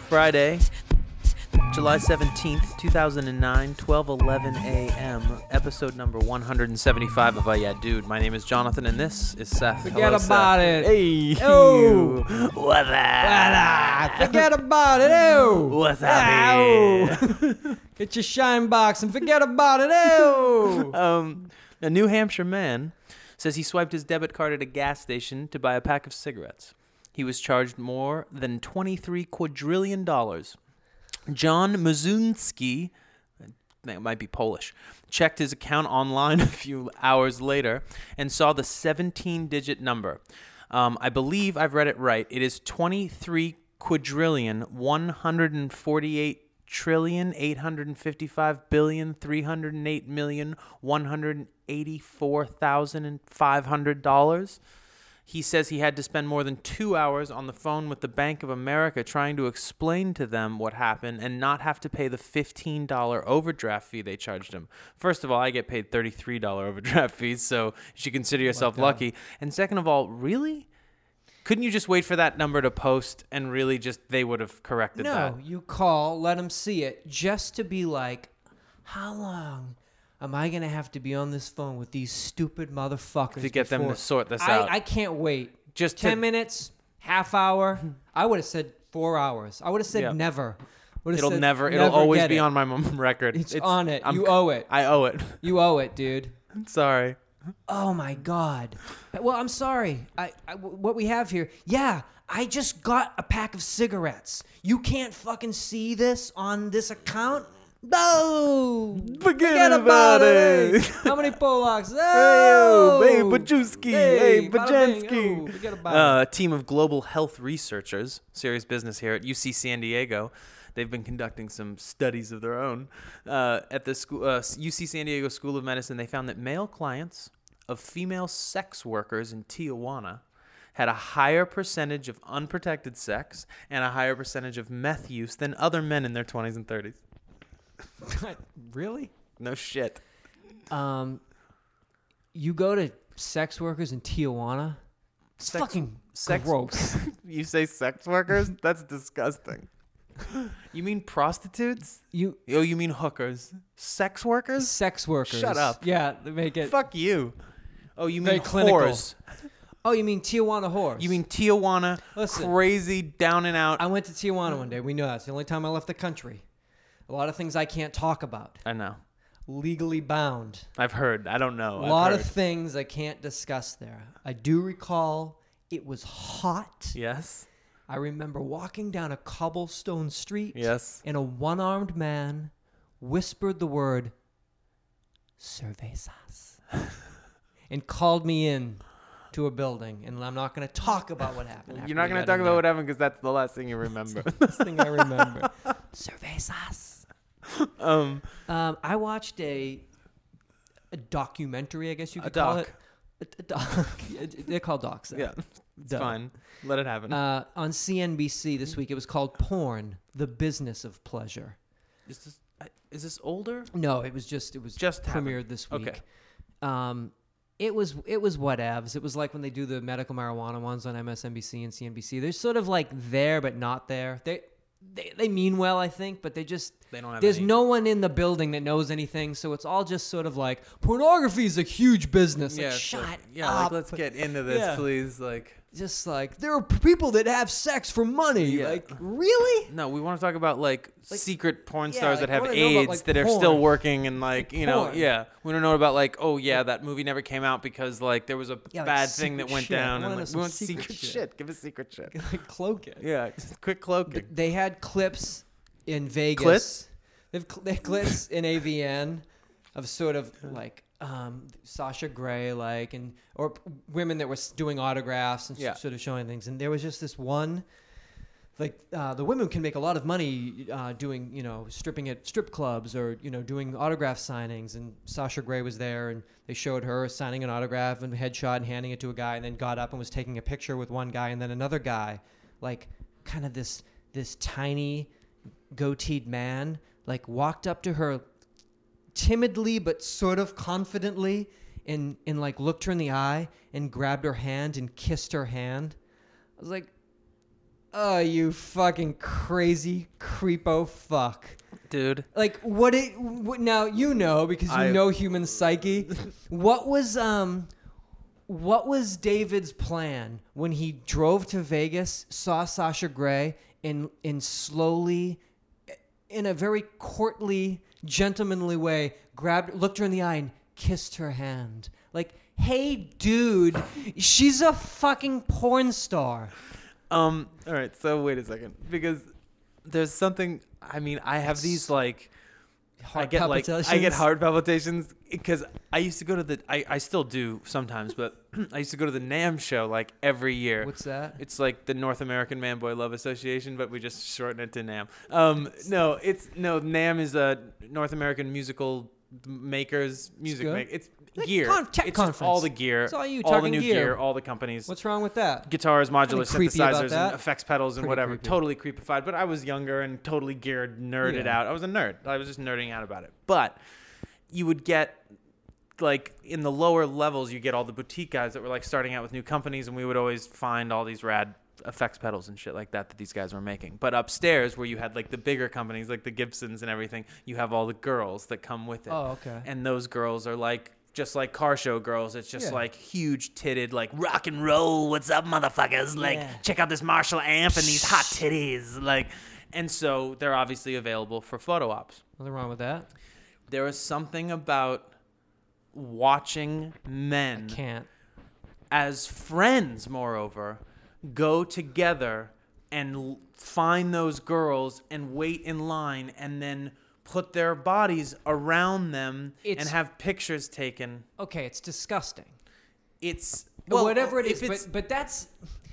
Friday, July 17th, 2009, 12:11 a.m., episode number 175 of Yeah Dude. My name is Jonathan, and this is Seth. Forget Hello, about Seth. it. Hey. Oh. What's up? Forget about it. Oh. What's up? Ow. Get your shine box and forget about it. Oh. A New Hampshire man says he swiped his debit card at a gas station to buy a pack of cigarettes. He was charged more than $23 quadrillion. John Muzunski, that might be Polish, checked his account online a few hours later and saw the 17-digit number. I believe I've read it right. It is 23 quadrillion 148 trillion 855 billion 308 million $184,500. He says he had to spend more than 2 hours on the phone with the Bank of America trying to explain to them what happened and not have to pay the $15 overdraft fee they charged him. First of all, I get paid $33 overdraft fees, so you should consider yourself lucky. And second of all, really? Couldn't you just wait for that number to post and really just they would have corrected that? No, you call, let them see it, just to be like, how long am I going to have to be on this phone with these stupid motherfuckers To get them to sort this out. I can't wait. Just 10 minutes, half hour. I would have said 4 hours. I would have said Yeah. never. It'll always get be it. on my record. It's on it. You owe it. I owe it. You owe it, dude. Sorry. Oh my God. Well, I'm sorry. What we have here. Yeah, I just got a pack of cigarettes. You can't fucking see this on this account? No. Forget about it. How many Polacks? Oh, Oh, hey, Bajewski. Hey, bada Bajanski. bing. Oh, forget about A team of global health researchers, serious business here at UC San Diego. They've been conducting some studies of their own. At the school, UC San Diego School of Medicine, they found that male clients of female sex workers in Tijuana had a higher percentage of unprotected sex and a higher percentage of meth use than other men in their 20s and 30s. it. Really? No shit. You go to sex workers in Tijuana? It's fucking gross. You say sex workers? That's disgusting. You mean prostitutes? You mean hookers? Sex workers? Sex workers. Shut up. Yeah, they make it. Fuck you. Oh, you Very mean clinical. whores? Oh, you mean Tijuana whores? You mean Tijuana, Listen, crazy, down and out? I went to Tijuana one day. We know that's the only time I left the country. A lot of things I can't talk about. I know. Legally bound. I've heard. I don't know. A lot of things I can't discuss there. I do recall it was hot. Yes. I remember walking down a cobblestone street. Yes. And a one-armed man whispered the word, cervezas, and called me in to a building. And I'm not going to talk about what happened. You're not going to talk about what happened because that's the last thing you remember. Last thing I remember. Cervezas. I watched a documentary, I guess you could call it. A doc. They're called docs. Yeah, it's fine. Let it happen. On CNBC this week, it was called Porn: The Business of Pleasure. Is this older? No, it was just premiered this week. Okay. It was whatevs. It was like when they do the medical marijuana ones on MSNBC and CNBC. They're sort of like there but not there. They mean well, I think, but they don't have there's no one in the building that knows anything, so it's all just sort of like pornography is a huge business. Yeah, like, shut up. like, let's get into this, please. Like, just like there are people that have sex for money. Yeah. Like, really? No, we want to talk about like secret porn stars that have I wanna know AIDS about, like, that are porn. still working and like you know, porn. yeah. We don't know about like, oh yeah, that movie never came out because like there was a like, bad thing that secret went shit. down, I and wanna like, know we want some secret secret shit. Give us secret shit. Like, cloak it. Yeah, just quick cloaking. They had clips in Vegas. Clips? They have clips in AVN of sort of like Sasha Grey, like, or women that were doing autographs and sort of showing things. And there was just this one, like, the women can make a lot of money doing, stripping at strip clubs or, doing autograph signings. And Sasha Grey was there, and they showed her signing an autograph and headshot and handing it to a guy, and then got up and was taking a picture with one guy and then another guy, like, kind of this tiny goateed man, like, walked up to her timidly but sort of confidently and like looked her in the eye and grabbed her hand and kissed her hand. I was like, Oh, you fucking crazy creepo fuck. Dude. Like, now you know, because you know human psyche. What was David's plan when he drove to Vegas, saw Sasha Grey, and slowly, in a very courtly, gentlemanly way, looked her in the eye and kissed her hand? Like, hey, dude, she's a fucking porn star. All right, so wait a second, because there's something. I mean, I have these like I get heart palpitations because I used to go to I still do sometimes, but I used to go to the NAMM show like every year. What's that? It's like the North American Man Boy Love Association, but we just shorten it to NAMM. NAMM is a North American musical makers music make. It's like gear. It's just all the gear. It's all you all talking the new gear. All the companies. What's wrong with that? Guitars, modular synthesizers, and effects pedals, and Pretty whatever. creepy. Totally creepified. But I was younger and totally nerded out. I was a nerd. I was just nerding out about it. But you would get, like, in the lower levels, you get all the boutique guys that were, like, starting out with new companies, and we would always find all these rad effects pedals and shit like that these guys were making. But upstairs, where you had, like, the bigger companies, like the Gibsons and everything, you have all the girls that come with it. Oh, okay. And those girls are, like, just like car show girls. It's just like huge titted, like rock and roll. What's up, motherfuckers? Like, check out this Marshall amp and these hot titties. Like, and so they're obviously available for photo ops. Nothing wrong with that. There is something about watching men as friends, moreover, go together and find those girls and wait in line and then put their bodies around them and have pictures taken. Okay, it's disgusting. It's whatever it is, but that's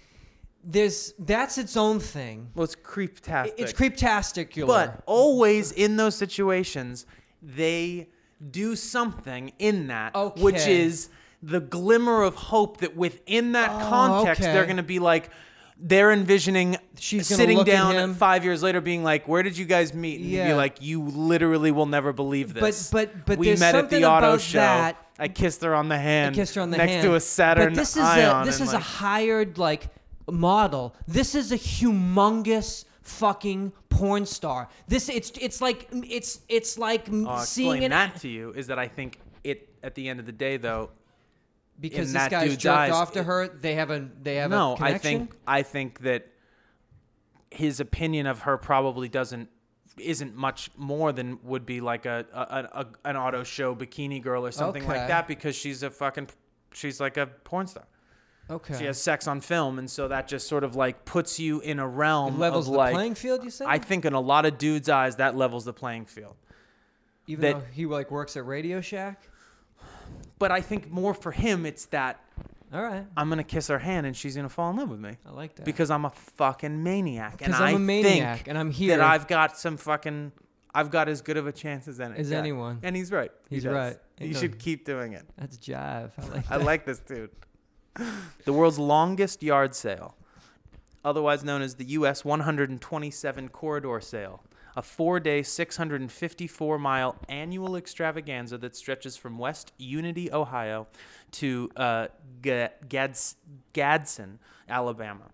its own thing. Well, it's creeptastic. It's creeptasticular. But always in those situations, they do something in that, which is the glimmer of hope that within that context, they're going to be like, they're envisioning she's sitting down 5 years later being like, where did you guys meet? And you'd be like, you literally will never believe this. But we met at the auto show. I kissed her on the hand. Next to a Saturn Ion. This is a hired like model. This is a humongous fucking porn star. It's like seeing that to you is that I think it at the end of the day though. Because this guy's jerked off to her, they have a connection? I think that his opinion of her probably isn't much more than would be like an auto show bikini girl or something like that, because she's like a porn star. Okay. She has sex on film, and so that just sort of like puts you in a realm levels of like the playing field, you say? I think in a lot of dudes' eyes that levels the playing field. Even though he like works at Radio Shack? But I think more for him, it's that all right, I'm going to kiss her hand and she's going to fall in love with me. I like that. Because I'm a fucking maniac. Because I'm a maniac and I'm here. That I've got as good of a chance as anyone. And he's right. He's right. You should keep doing it. That's jive. I like that. I like this dude. The world's longest yard sale, otherwise known as the U.S. 127 Corridor Sale. A 4-day, 654-mile annual extravaganza that stretches from West Unity, Ohio, to Gadsden, Alabama.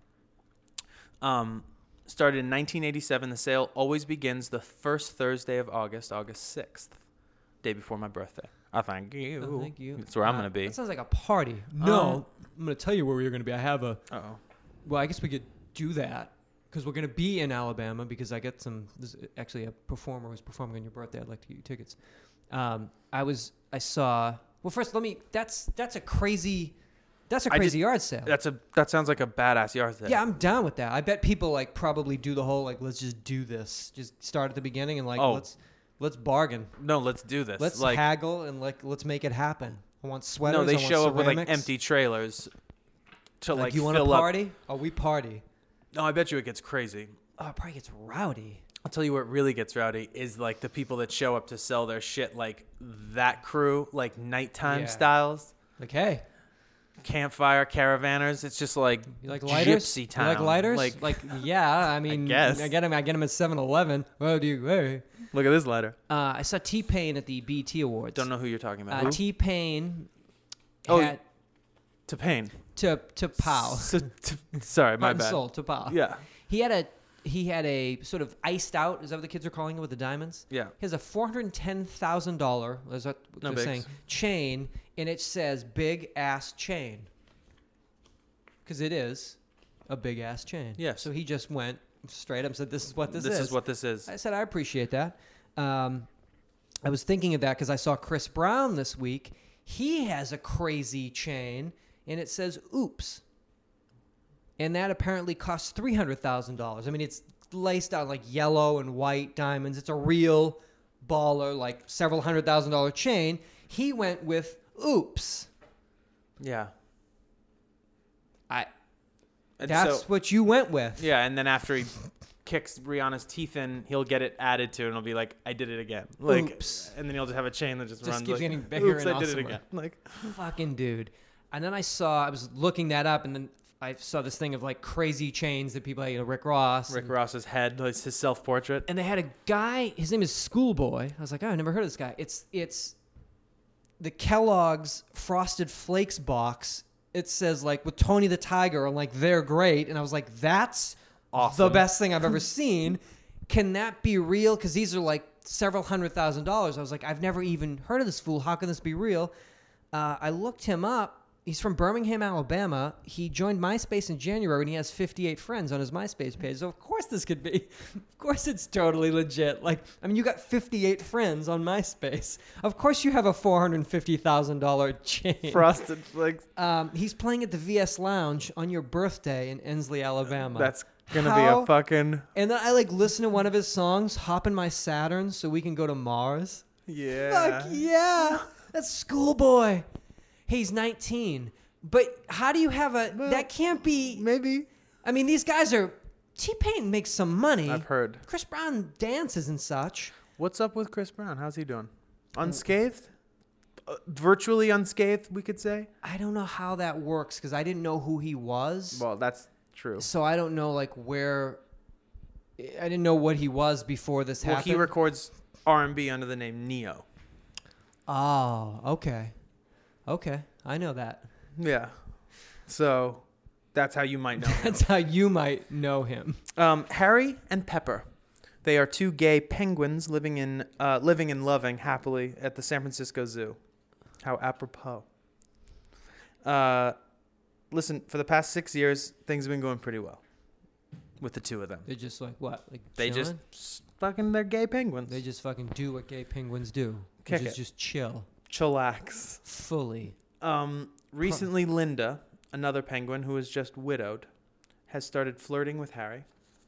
Started in 1987, the sale always begins the first Thursday of August 6th, day before my birthday. I thank you. Oh, thank you. That's where I'm going to be. That sounds like a party. No, I'm going to tell you where we're going to be. I have a... Uh-oh. Well, I guess we could do that. Because we're going to be in Alabama because I get there's actually a performer who's performing on your birthday. I'd like to get you tickets. That's a crazy yard sale. That sounds like a badass yard sale. Yeah, I'm down with that. I bet people like probably do the whole like, let's just do this. Just start at the beginning and like, let's bargain. No, let's do this. Let's haggle and like, let's make it happen. I want sweaters. No, they show up with like empty trailers to like you want to party? Oh, we party. No, I bet you it gets crazy. Oh, it probably gets rowdy. I'll tell you what really gets rowdy is like the people that show up to sell their shit, like that crew, like nighttime styles. Like, hey. Campfire caravanners. It's just like, you like lighters? Gypsy town. You like lighters? Like yeah, I mean, I guess. I get them at 7-Eleven. Well, hey. Look at this lighter. I saw T-Pain at the BET Awards. Don't know who you're talking about. T-Pain To Pain. To Pow. Sorry, my bad. Soul to Pow. Yeah. He had a sort of iced out, is that what the kids are calling it, with the diamonds? Yeah. He has a $410,000, is that what they're saying, chain, and it says big ass chain. Because it is a big ass chain. Yes. So he just went straight up and said, this is what this is. This is what this is. I said, I appreciate that. I was thinking of that because I saw Chris Brown this week. He has a crazy chain, and it says oops. And that apparently costs $300,000. I mean, it's laced out like yellow and white diamonds. It's a real baller, like several $100,000 chain. He went with oops. Yeah. That's what you went with. Yeah, and then after he kicks Rihanna's teeth in, he'll get it added to, and it'll be like, I did it again. Like, oops. And then he'll just have a chain that just runs keeps like, getting bigger oops, and I did it awesomer. again. Like, fucking dude. And then I was looking that up, and then I saw this thing of like crazy chains that people, Rick Ross. Rick Ross's head, like his self-portrait. And they had a guy, his name is Schoolboy. I was like, oh, I never heard of this guy. It's the Kellogg's Frosted Flakes box. It says like with Tony the Tiger, and like they're great. And I was like, that's awesome. The best thing I've ever seen. Can that be real? Because these are like several $100,000. I was like, I've never even heard of this fool. How can this be real? I looked him up. He's from Birmingham, Alabama. He joined MySpace in January, and he has 58 friends on his MySpace page. So, of course, this could be. Of course, it's totally legit. Like, I mean, you got 58 friends on MySpace. Of course, you have a $450,000 chain. Frosted Flakes. He's playing at the VS Lounge on your birthday in Ensley, Alabama. That's going to be a fucking... And then I, listen to one of his songs, Hop in My Saturn, so we can go to Mars. Yeah. Fuck yeah. That's Schoolboy. He's 19. But how do you have that can't be... Maybe. I mean, these guys are... T-Pain makes some money. I've heard. Chris Brown dances and such. What's up with Chris Brown? How's he doing? Unscathed? Virtually unscathed, we could say? I don't know how that works because I didn't know who he was. Well, that's true. So I don't know, where... I didn't know what he was before this happened. Well, he records R&B under the name Neo. Oh, okay. Okay, I know that. Yeah. So that's how you might know him. That's how you might know him. Harry and Pepper. They are two gay penguins living and loving happily at the San Francisco Zoo. How apropos. Listen, for the past 6 years, things have been going pretty well with the two of them. They're just like what? Like They chilling? they're gay penguins. They just fucking do what gay penguins do. Kick Which is it. just chill. Chillax. Fully. Recently, Linda, another penguin who is just widowed, has started flirting with Harry.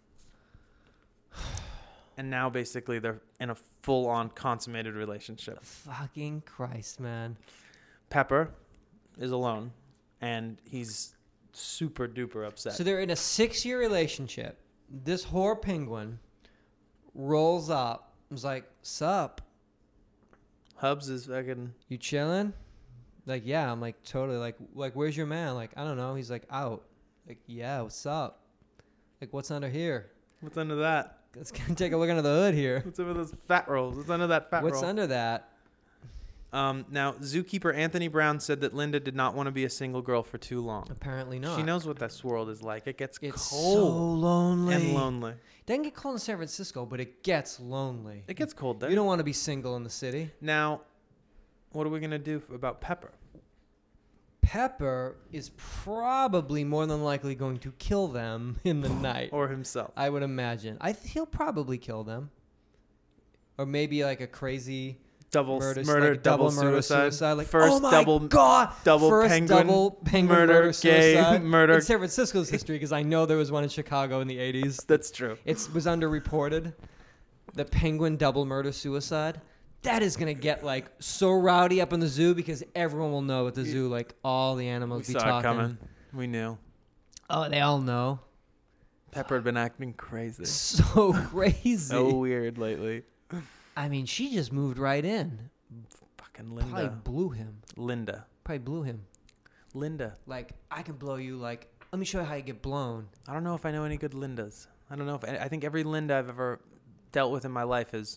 And now, basically, they're in a full-on consummated relationship. Fucking Christ, man. Pepper is alone, and he's super-duper upset. So they're in a 6-year relationship. This whore penguin rolls up. Was like, sup? Hubs is fucking... You chilling? Like, yeah. I'm like, totally. Like, where's your man? Like, I don't know. He's like, out. Like, yeah, what's up? Like, what's under here? What's under that? Let's take a look under the hood here. What's under those fat rolls? What's under that fat roll? What's under that? Now, zookeeper Anthony Brown said that Linda did not want to be a single girl for too long. Apparently not. She knows what this world is like. It gets It's cold so lonely. and lonely. Doesn't get cold in San Francisco, but it gets lonely. It gets cold there. You don't want to be single in the city. Now, what are we going to do about Pepper? Pepper is probably more than likely going to kill them in the night. Or himself. I would imagine. He'll probably kill them. Or maybe like a crazy Double murder, double suicide. Like, first oh my double God! double First penguin, double penguin murder, gay, suicide. murder. In San Francisco's history, because I know there was one in Chicago in the 80s. That's true. It was underreported. The penguin double murder suicide. That is going to get so rowdy up in the zoo because everyone will know at the zoo, all the animals We be saw talking. it coming. We knew. Oh, they all know. Pepper had been acting crazy. So crazy. So weird lately. I mean, she just moved right in. Fucking Linda. Probably blew him. Linda. Linda. I can blow you. Let me show you how you get blown. I don't know if I know any good Lindas. I don't know if I think every Linda I've ever dealt with in my life is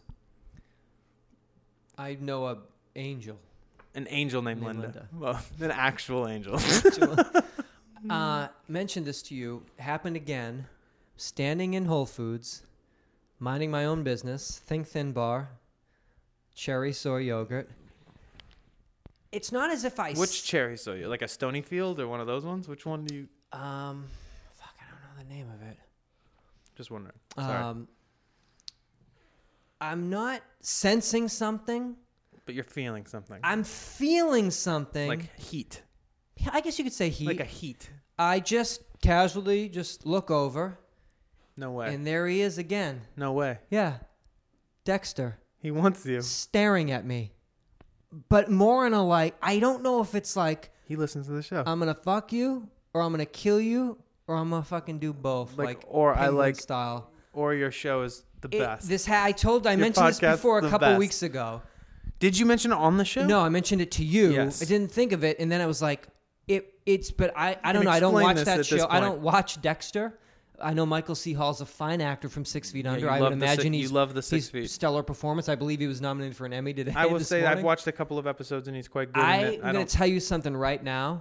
I know a angel. an angel named Linda. Well, an actual angel. Mentioned this to you. Happened again. standing in Whole Foods, minding my own business, Think Thin bar, cherry soy yogurt. It's not as if Which cherry soy? Like a Stonyfield or one of those ones? Which one do you... Fuck, I don't know the name of it. Just wondering. Sorry. I'm not sensing something. But you're feeling something. I'm feeling something. Like heat. Yeah, I guess you could say heat. Like a heat. I just casually just look over. No way. And there he is again. No way. Yeah. Dexter. He wants you. Staring at me. But more in a like, I don't know if it's like... He listens to the show. I'm going to fuck you, or I'm going to kill you, or I'm going to fucking do both. Or I like... style. Or your show is the best. I mentioned this before a couple weeks ago. Did you mention it on the show? No, I mentioned it to you. Yes. I didn't think of it, and then I was like, but I don't know. I don't watch that show. I don't watch Dexter. I know Michael C. Hall's a fine actor from 6 Feet Under. I would imagine you love the 6 Feet. Stellar performance. I believe he was nominated for an Emmy today. I will say I've watched a couple of episodes and he's quite good in it. I'm going to tell you something right now.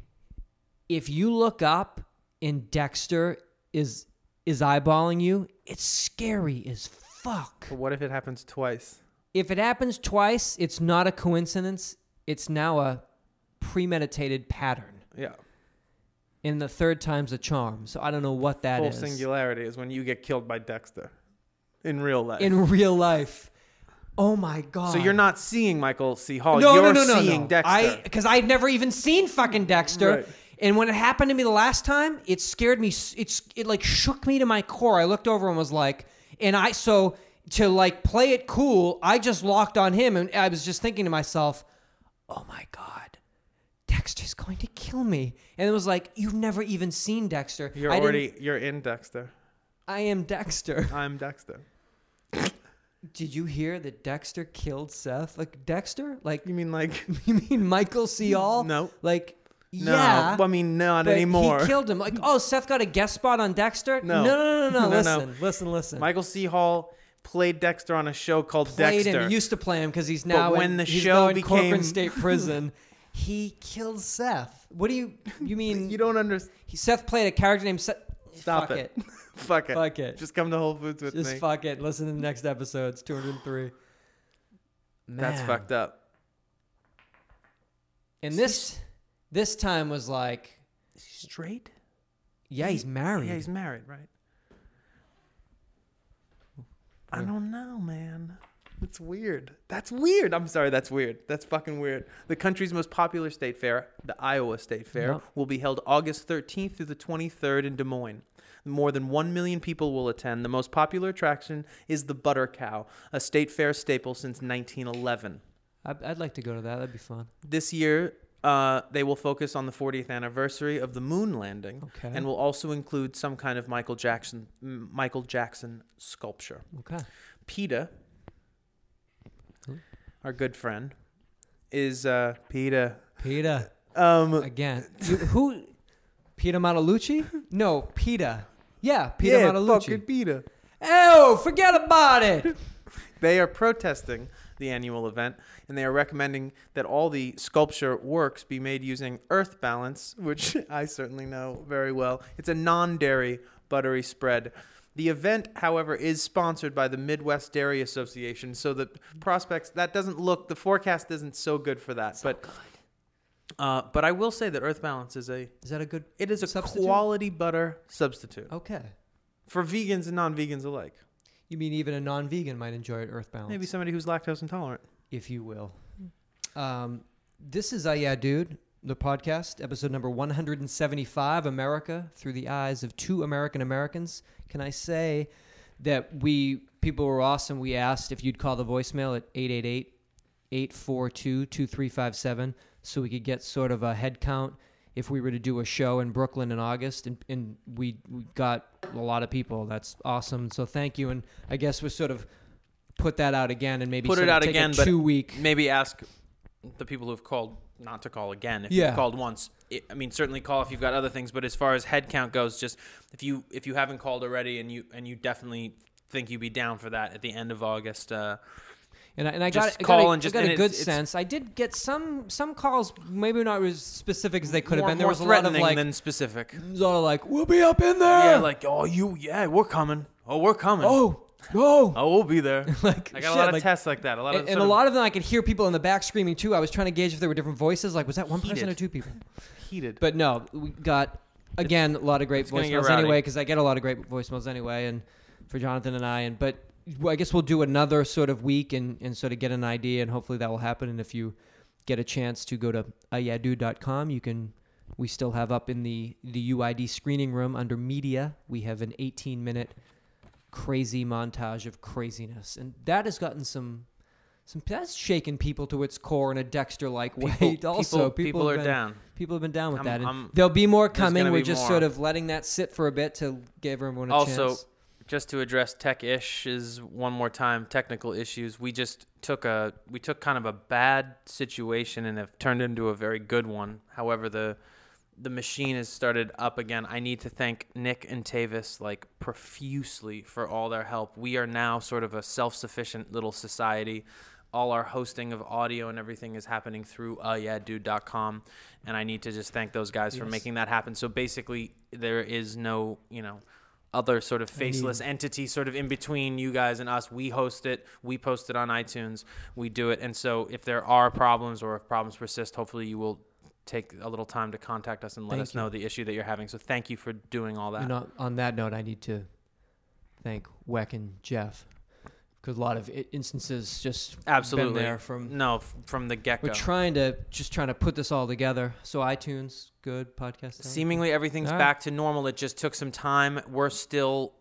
If you look up and Dexter is eyeballing you, it's scary as fuck. But what if it happens twice? If it happens twice, it's not a coincidence. It's now a premeditated pattern. Yeah. And the third time's a charm. So I don't know what that is. Full singularity is when you get killed by Dexter. In real life. In real life. Oh my God. So you're not seeing Michael C. Hall. No, you're no, seeing Dexter. Because I'd never even seen fucking Dexter. Right. And when it happened to me the last time, it scared me. It like shook me to my core. I looked over and was like, so to like play it cool, I just locked on him. And I was just thinking to myself, oh my God. Dexter's going to kill me. And it was like, you've never even seen Dexter. You're in Dexter. I am Dexter. I'm Dexter. Did you hear that Dexter killed Seth? Like Dexter? Like you mean Michael C. Hall? No. Like no. Yeah. I mean not anymore. He killed him. Like, oh, Seth got a guest spot on Dexter? No. No. Listen. Michael C. Hall played Dexter on a show called Dexter. He used to play him because he's now in Corcoran State Prison. He killed Seth. What do you mean? You don't understand. Seth played a character named Seth. Stop it. Fuck it. Fuck it. Just come to Whole Foods with me. Just fuck it. Listen to the next episode. It's 203. Man. That's fucked up. And this time was like... Is he straight? Yeah, he's married. Yeah, he's married, right? I don't know, man. It's weird. That's weird. I'm sorry, that's weird. That's fucking weird. The country's most popular state fair, the Iowa State Fair, will be held August 13th through the 23rd in Des Moines. More than 1 million people will attend. The most popular attraction is the Butter Cow, a state fair staple since 1911. I'd like to go to that. That'd be fun. This year, they will focus on the 40th anniversary of the moon landing, and will also include some kind of Michael Jackson sculpture. Okay. PETA, our good friend, is PETA. PETA. Again. Who? Peter Montalucci? No, PETA. Yeah, Peter Montalucci. Fucking PETA. Oh, forget about it. They are protesting the annual event, and they are recommending that all the sculpture works be made using Earth Balance, which I certainly know very well. It's a non-dairy buttery spread. The event, however, is sponsored by the Midwest Dairy Association, so the prospects, the forecast isn't so good for that. But I will say that Earth Balance is a substitute? quality butter substitute. Okay. For vegans and non-vegans alike. You mean even a non-vegan might enjoy it, Earth Balance? Maybe somebody who's lactose intolerant. If you will. This is Yeah Dude, the podcast, episode number 175, America Through the Eyes of Two Americans. Can I say that people were awesome. We asked if you'd call the voicemail at 888-842-2357 so we could get sort of a head count if we were to do a show in Brooklyn in August, and we got a lot of people. That's awesome. So thank you, and I guess we'll sort of put that out again and maybe put it out again, but 2 week. Maybe ask the people who've called not to call again. If you've called once, certainly call if you've got other things. But as far as head count goes, just if you haven't called already and you definitely think you'd be down for that at the end of August. And I Just got call a, and just- I got and a good it's- sense. I did get some calls, maybe not as specific as they could have More, been. There more was a lot of threatening like, than specific. we'll be up in there. Yeah, like, oh, we're coming. Oh, we're coming. oh, no. Oh, we'll be there. Like, I got a shit, lot of like- tests like that. And a lot of them, I could hear people in the back screaming too. I was trying to gauge if there were different voices. Like, was that one person Heated. or two people? heated. But no, we got, again, a lot of great gonna get voicemails rowdy. anyway, because I get a lot of great voicemails anyway, and for Jonathan and I. But I guess we'll do another sort of week and sort of get an idea, and hopefully that will happen. And if you get a chance to go to ayadude.com, we still have up in the UID screening room under media, we have an 18-minute crazy montage of craziness. And that has gotten that's shaken people to its core in a Dexter-like way. People are down. People have been down with that. And I'm- there'll be more there's coming. gonna We're be just more. sort of letting that sit for a bit to give everyone a Also, chance. just to address tech-issues one more time, technical issues. We took kind of a bad situation and have turned into a very good one. However, the machine has started up again. I need to thank Nick and Tavis like profusely for all their help. We are now sort of a self-sufficient little society. All our hosting of audio and everything is happening through yeahdude.com, and I need to just thank those guys for making that happen. So basically, there is no, other sort of faceless entity sort of in between you guys and us. We host it. We post it on iTunes. We do it. And so if there are problems or if problems persist, hopefully you will take a little time to contact us and let us know the issue that you're having. So thank you for doing all that. On that note, I need to thank Weck and Jeff, because a lot of instances just Absolutely. been there from the get-go. We're trying to put this all together. So iTunes, good podcast. Seemingly everything's All right. back to normal. It just took some time. We're still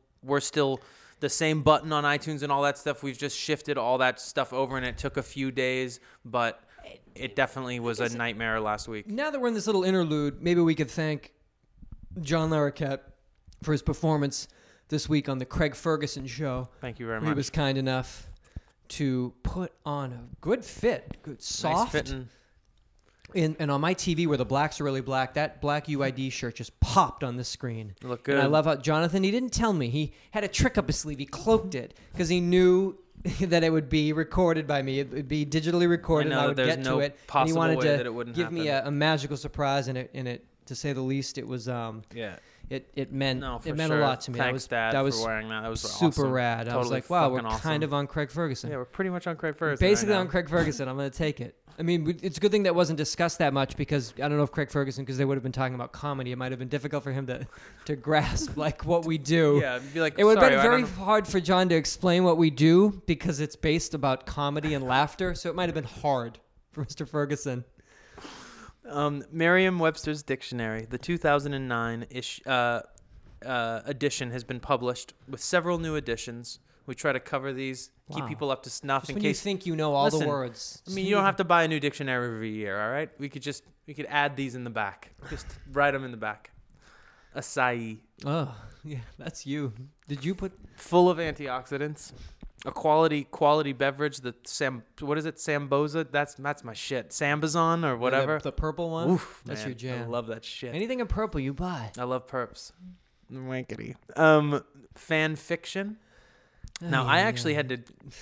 the same button on iTunes and all that stuff. We've just shifted all that stuff over, and it took a few days, but it definitely was a nightmare last week. Now that we're in this little interlude, maybe we could thank John Larroquette for his performance this week on the Craig Ferguson show. Thank you very He much. was kind enough to put on a good fit, good soft. Nice fitting. And on my TV where the blacks are really black, that black UID shirt just popped on the screen. You look good. And I love how Jonathan, he didn't tell me. He had a trick up his sleeve. He cloaked it because he knew that it would be recorded by me. It would be digitally recorded, and I would get to it. And he wanted to give me a magical surprise in it. To say the least, it was It meant a lot to me. Thanks, Dad, that was for wearing that. That was super awesome. rad. Totally I was like, wow, we're fucking awesome. kind of on Craig Ferguson. Yeah, we're pretty much on Craig Ferguson. Basically right on now. Craig Ferguson. I'm going to take it. I mean, it's a good thing that wasn't discussed that much, because I don't know if Craig Ferguson, because they would have been talking about comedy, it might have been difficult for him to grasp like what we do. Yeah, it'd be like, It would have sorry, been I very don't know. hard for John to explain what we do, because it's based about comedy and laughter. So it might have been hard for Mr. Ferguson. Merriam-Webster's Dictionary, the 2009 edition, has been published with several new editions. We try to cover these, keep Wow. people up to snuff Just in when case. you think you know all the Listen, words. I mean, you don't have to buy a new dictionary every year, all right? We could add these in the back. Just write them in the back. Acai, Oh, yeah, that's you. Did you put... full of antioxidants. A quality beverage. What is it? Samboza. That's my shit. Sambazon or whatever. The purple one? Oof, That's man, your jam. I love that shit. Anything in purple you buy. I love perps. Wankety. Fan fiction. Now, I actually had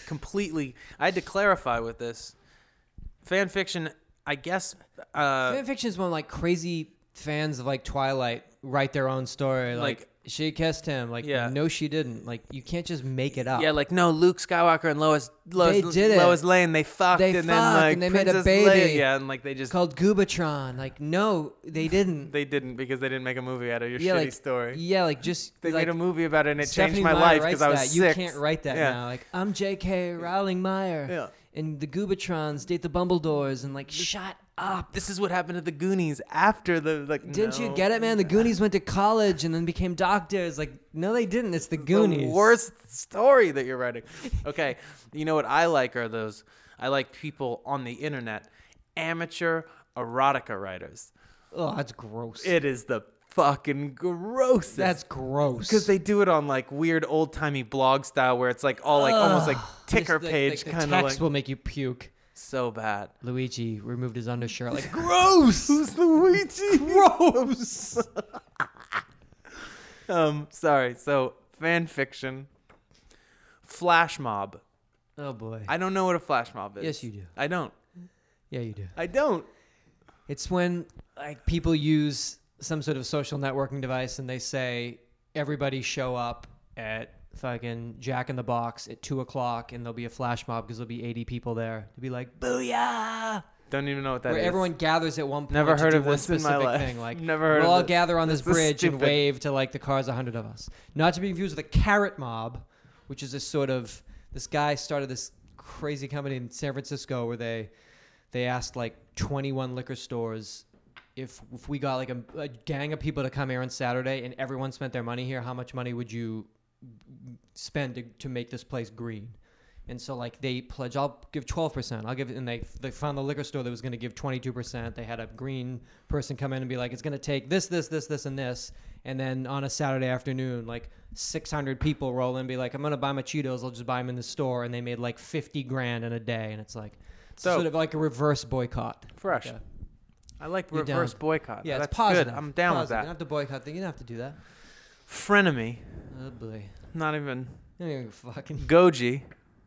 to clarify with this. Fan fiction, I guess. Fan fiction is when like crazy fans of like Twilight write their own story. Like she kissed him. Like, Yeah. no, she didn't. Like, you can't just make it up. Yeah, like, no, Luke Skywalker and Lois They did it. Lois Lane, they fucked. They and then, fucked, like, and they made a Princess baby. Leia, yeah, and, like, they just... It's called Goobatron. Like, no, they didn't. They didn't, because they didn't make a movie out of your shitty like, story. Yeah, like, just... They like, made a movie about it, and it Stephanie changed my Meyer life writes because I was that. 6. You can't write that Yeah. now. Like, I'm J.K. Rowling Meyer. Yeah. And the Goobatrons date the Bumbledores. And, like, shut up. This is what happened to the Goonies after the, like, Didn't no. you get it, man? The Goonies went to college and then became doctors. Like, no, they didn't. It's the Goonies. The worst story that you're writing. Okay, you know what I like are those. I like people on the internet, amateur erotica writers. Oh, that's gross. It is the fucking grossest. That's gross. because they do it on like weird old timey blog style where it's like all like almost like ticker Just page the kind of text like will make you puke. so bad. Luigi removed his undershirt. Like, Gross. Who's Luigi? gross. Sorry. So fan fiction, flash mob. Oh boy. I don't know what a flash mob is. Yes, you do. I don't. Yeah, you do. I don't. It's when like people use some sort of social networking device and they say everybody show up at fucking Jack in the Box at 2:00 and there'll be a flash mob because there'll be 80 people there to be like booyah. Don't even know what that is. Where everyone gathers at one point. Never heard to of do one this in my specific life. thing. Like Never heard we'll of all this. gather on this This is bridge and stupid. wave to like the cars 100 of us. Not to be confused with a carrot mob, which is this guy started this crazy company in San Francisco where they asked like 21 liquor stores if we got like a gang of people to come here on Saturday and everyone spent their money here, how much money would you spend to make this place green? And so like they pledge, I'll give 12%. I'll give it, and they found the liquor store that was going to give 22%. They had a green person come in and be like, it's going to take this, and this. And then on a Saturday afternoon, like 600 people roll in and be like, I'm going to buy my Cheetos. I'll just buy them in the store. And they made like 50 grand in a day. And it's like, sort of like a reverse boycott. Fresh. Like I like You're reverse down. boycott. yeah, That's it's positive. good. I'm down with Positive. You that. don't have to boycott. You don't have to do that. Frenemy. Oh boy. Not even. You don't even fucking Goji.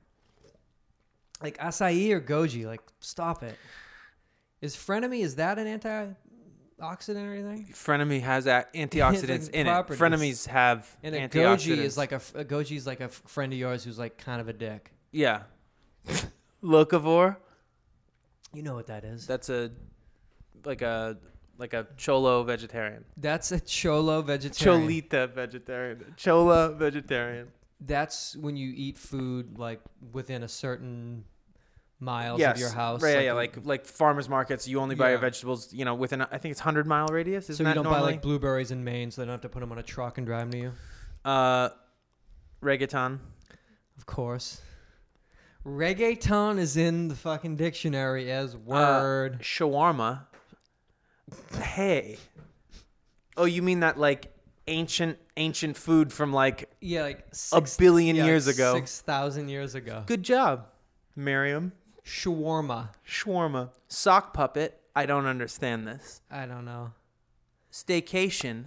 like acai or goji. Like stop it. Is frenemy? Is that an antioxidant or anything? Frenemy has antioxidants in it. properties. Frenemies have And a antioxidants. goji is like a goji is like a friend of yours who's like kind of a dick. Yeah. Locavore. You know what that is? That's like a cholo vegetarian. That's a cholo vegetarian. Cholita vegetarian. Chola vegetarian. That's when you eat food like within a certain miles Yes. of your house. Right, like farmers markets, you only buy your Yeah. vegetables, within I think it's 100-mile radius. Isn't so you that don't normally? buy like blueberries in Maine, so they don't have to put them on a truck and drive them to you. Reggaeton. Of course. Reggaeton is in the fucking dictionary as word. Shawarma. Hey. Oh, you mean that like ancient food from like Yeah, like a billion years like ago. 6,000 years ago. Good job, Miriam. Shawarma. Shawarma. Sock puppet. I don't understand this. I don't know. Staycation.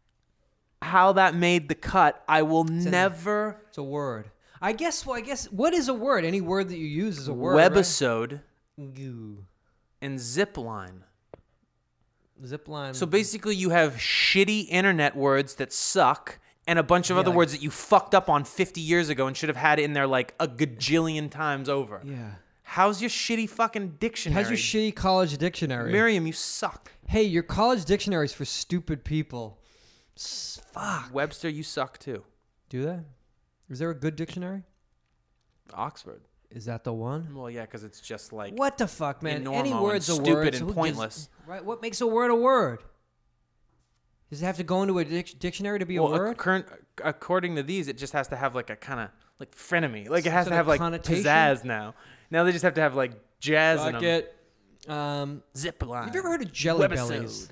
How that made the cut, I will never. It's a word. I guess what is a word? Any word that you use is a word. Right? Webisode Goo. and zipline. Zipline. So basically, you have shitty internet words that suck, and a bunch of other like- words that you fucked up on 50 years ago and should have had in there like a gajillion times over. Yeah. How's your shitty fucking dictionary? How's your shitty college dictionary? Miriam, you suck. Hey, your college dictionary is for stupid people. Fuck. Webster, you suck too. Do that? Is there a good dictionary? Oxford. Is that the one? Well, yeah, because it's just like What the fuck, man? enormo Any and word's a stupid word. and so who gives- pointless. Right? What makes a word a word? Does it have to go into a dictionary to be a word? According to these, it just has to have like a kind of like frenemy. Like it has Some to have sort like of connotation? pizzazz now. Now they just have to have like jazz in Fuck them. it. Zipline. Have you ever heard of Jelly Webisode. Bellies?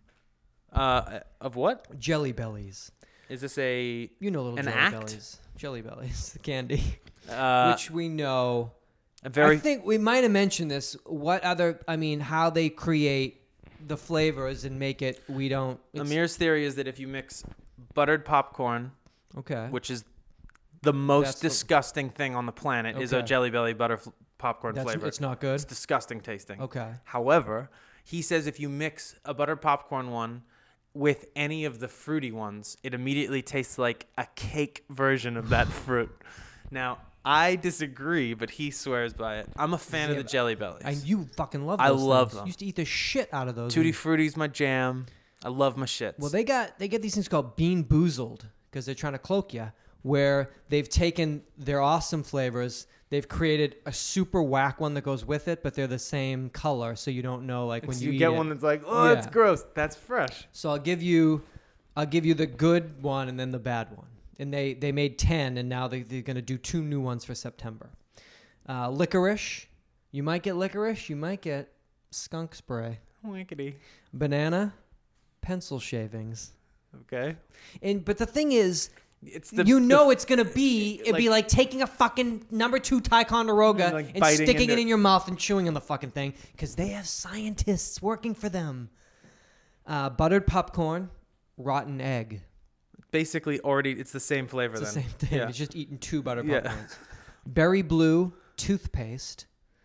Of what? Jelly Bellies. Is this a You know little An Jelly act? Bellies. Jelly Bellies, the candy. uh, Which we know. a very I think we might have mentioned this. How they create the flavors and make it, we don't. Amir's theory is that if you mix buttered popcorn, Okay. which is the most That's the- disgusting thing on the planet, is a Okay. Jelly Belly popcorn flavor. It's not good. It's disgusting tasting. Okay. However, he says if you mix a buttered popcorn one with any of the fruity ones, it immediately tastes like a cake version of that fruit. Now, I disagree, but he swears by it. I'm a fan of the Jelly Bellies. And you fucking love I those love things. them. You used to eat the shit out of those. Tutti Frutti's my jam. I love my shits. Well, they get these things called Bean Boozled because they're trying to cloak you, where they've taken their awesome flavors, they've created a super whack one that goes with it, but they're the same color, so you don't know like when So you you eat get it. one that's like, oh, it's Yeah. gross. That's fresh. So I'll give you the good one and then the bad one. And they made 10, and now they're going to do 2 new ones for September. Licorice. You might get licorice. You might get skunk spray. Winkety. Banana. Pencil shavings. Okay. But the thing is, It's it's going to be, it'd be like- like taking a fucking number 2 Ticonderoga And, like, and biting sticking it into- in your mouth and chewing on the fucking thing because they have scientists working for them. Buttered popcorn. Rotten egg. basically already, it's the same flavor It's then. the same thing. Yeah. It's just eating 2 buttered Yeah. popcorns. Berry blue toothpaste.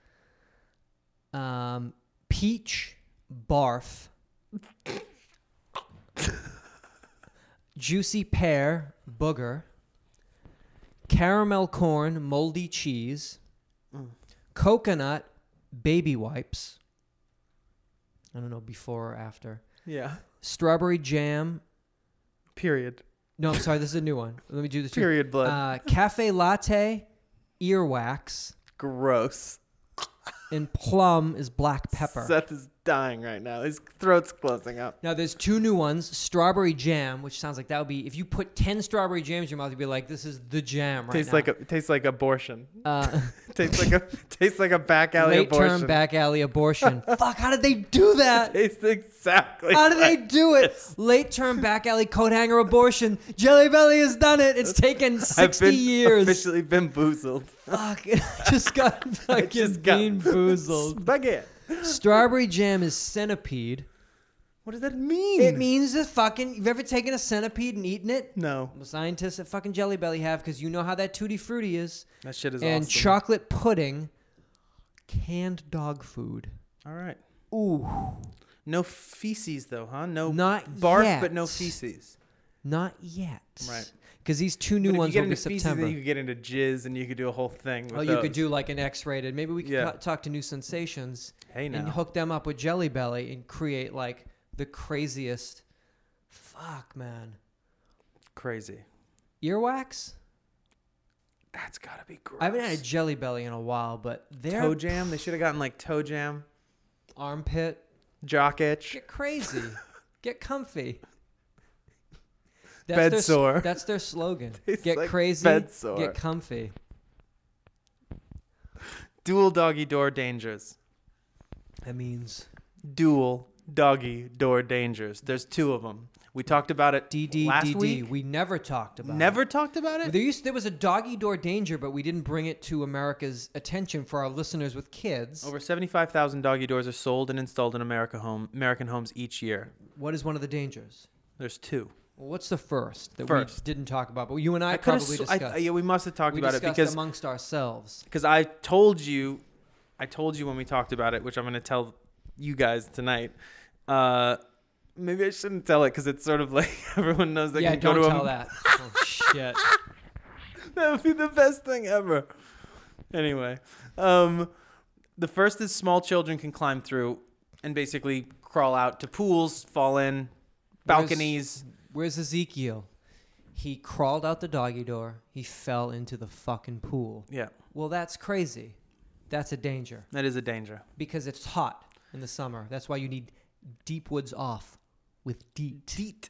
Peach barf. Juicy pear booger. Caramel corn moldy cheese. Coconut baby wipes. I don't know, before or after. Yeah. Strawberry jam. Period. No, I'm sorry. This is a new one. Let me do this. Period blood. Cafe latte, earwax, Gross. and plum is black pepper. Seth is dying right now. His throat's closing up. Now, there's two new ones. Strawberry jam, which sounds like that would be, if you put 10 strawberry jams in your mouth, you'd be like, this is the jam right now. Tastes like abortion. Tastes like a back alley Late abortion. term back alley abortion. Fuck, how did they do that? Tastes exactly. How did they do it? Late term back alley coat hanger abortion. Jelly Belly has done it. It's taken 60 years. Officially bamboozled. Fuck, I just got fucking bean boozled. Spaghetti. Strawberry jam is centipede. What does that mean? It means that fucking... You've ever taken a centipede and eaten it? No. Well, scientists at fucking Jelly Belly have, because you know how that Tutti Frutti is. That shit is and awesome. chocolate pudding. Canned dog food. All right. Ooh. No feces, though, huh? No Not barf, yet. but no feces. Not yet. Right. Because these two new But ones if you will get be into feces, September. then you could get into jizz, and you could do a whole thing with Oh, you could do like an X-rated. Maybe we could talk to New Sensations Hey, now. and hook them up with Jelly Belly and create like the craziest. Fuck, man. Crazy. Earwax? That's gotta be gross. I haven't had a Jelly Belly in a while, but their Toe jam. They should have gotten like toe jam, armpit. jock itch, Get crazy. Get comfy. bed sore. That's their slogan. Tastes Get like crazy. bed sore. Get comfy. Dual doggy door dangers. That means Dual doggy door dangers. There's two of them. We talked about it last DDDD. week. We never talked about Never talked about it. it? There was a doggy door danger, but we didn't bring it to America's attention for our listeners with kids. Over 75,000 doggy doors are sold and installed in American homes each year. What is one of the dangers? There's two. Well, what's the first that First. we didn't talk about? But you and I could've probably sw- discussed. yeah, we must have talked we about it discussed because amongst ourselves. I told you when we talked about it, which I'm going to tell you guys tonight. Maybe I shouldn't tell it because it's sort of like everyone knows they Yeah, can go don't to tell that. Oh, shit. That would be the best thing ever. Anyway, the first is small children can climb through and basically crawl out to pools, fall in, balconies. Where's Ezekiel? He crawled out the doggy door. He fell into the fucking pool. Yeah, Well, that's crazy. That's a danger that is a danger. because it's hot in the summer. That's why you need deep woods off with DEET.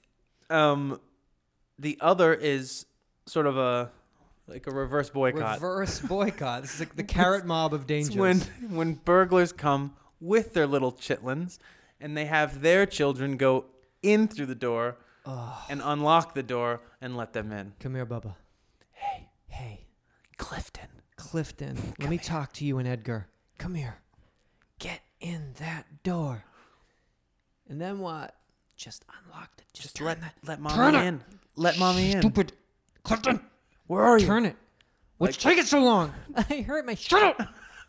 The other is sort of a reverse boycott. Reverse boycott. This is like the carrot mob of It's dangers. when burglars come with their little chitlins and they have their children go in through the door and unlock the door and let them in. Come here, Bubba. Hey, Clifton. let me talk to you and Edgar. Come here. Get in that door. And then what? Just unlock it. Just let turn mommy it. in. Let mommy in. Stupid. Clifton. Where are you? Turn it. What's taking so long? I hurt my... Shut up!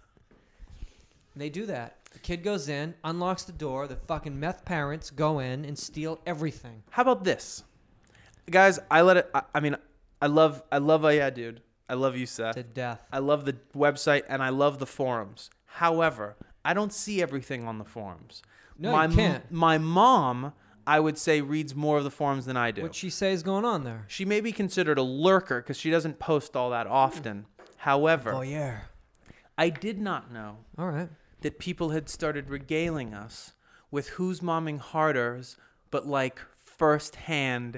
They do that. The kid goes in, unlocks the door. The fucking meth parents go in and steal everything. How about this? Guys, I love Oh Yeah Dude. I love you, Seth. To death. I love the website and I love the forums. However, I don't see everything on the forums. No, you can't. My mom, I would say, reads more of the forums than I do. What'd she say is going on there? She may be considered a lurker because she doesn't post all that often. However, Voyeur. I did not know All right. that people had started regaling us with Who's Momming Harders, but like firsthand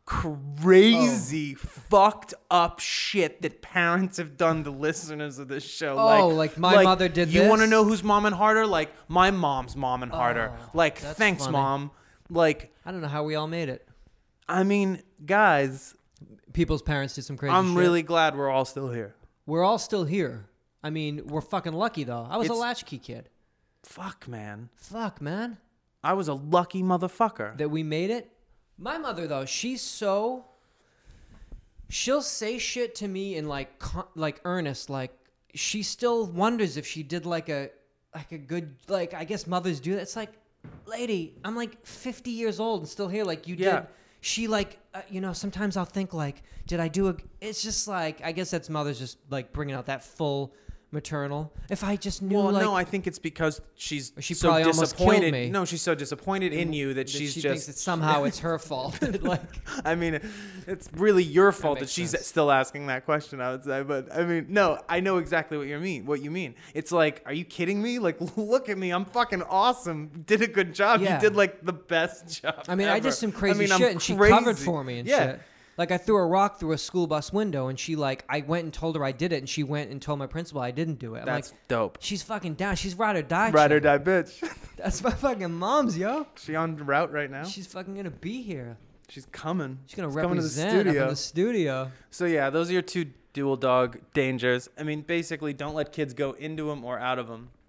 crazy fucked up shit that parents have done to listeners of this show. Oh, like my mother did You this? want to know who's momming harder? Like my mom's momming harder. Like that's thanks, funny. mom. Like I don't know how we all made it. I mean, guys, People's parents did some crazy I'm shit. really glad we're all still here. We're all still here. I mean, we're fucking lucky, though. I was a It's- latchkey kid. Fuck, man. Fuck, man. I was a lucky motherfucker. That we made it. My mother, though, she's so... she'll say shit to me in like earnest, like she still wonders if she did like a good, like, I guess mothers do that. It's like, lady, I'm like 50 years old and still here. Like you did. She like, sometimes I'll think like, did I do it's just like, I guess that's mothers just like bringing out that full maternal. If I just knew, no, I think it's because she so probably almost killed disappointed. me. No, she's so disappointed in you that she's she just thinks that somehow it's her fault. Like, I mean, it's really your fault that she's sense. still asking that question, I would say. But I mean, no, I know exactly what you mean. It's like, are you kidding me? Like, look at me, I'm fucking awesome. Did a good job. Yeah. You did like the best job. I mean, ever. I did some crazy I'm shit, and she crazy. covered for me and shit. Like, I threw a rock through a school bus window, and she, like, I went and told her I did it, and she went and told my principal I didn't do it. That's like, dope. She's fucking down. She's ride or die. Ride or chick. die, bitch. That's my fucking mom's, yo. She on route right now? She's fucking gonna be here. She's coming. She's gonna coming represent to up the studio. in the studio. So, yeah, those are your two dual dog dangers. I mean, basically, don't let kids go into them or out of them.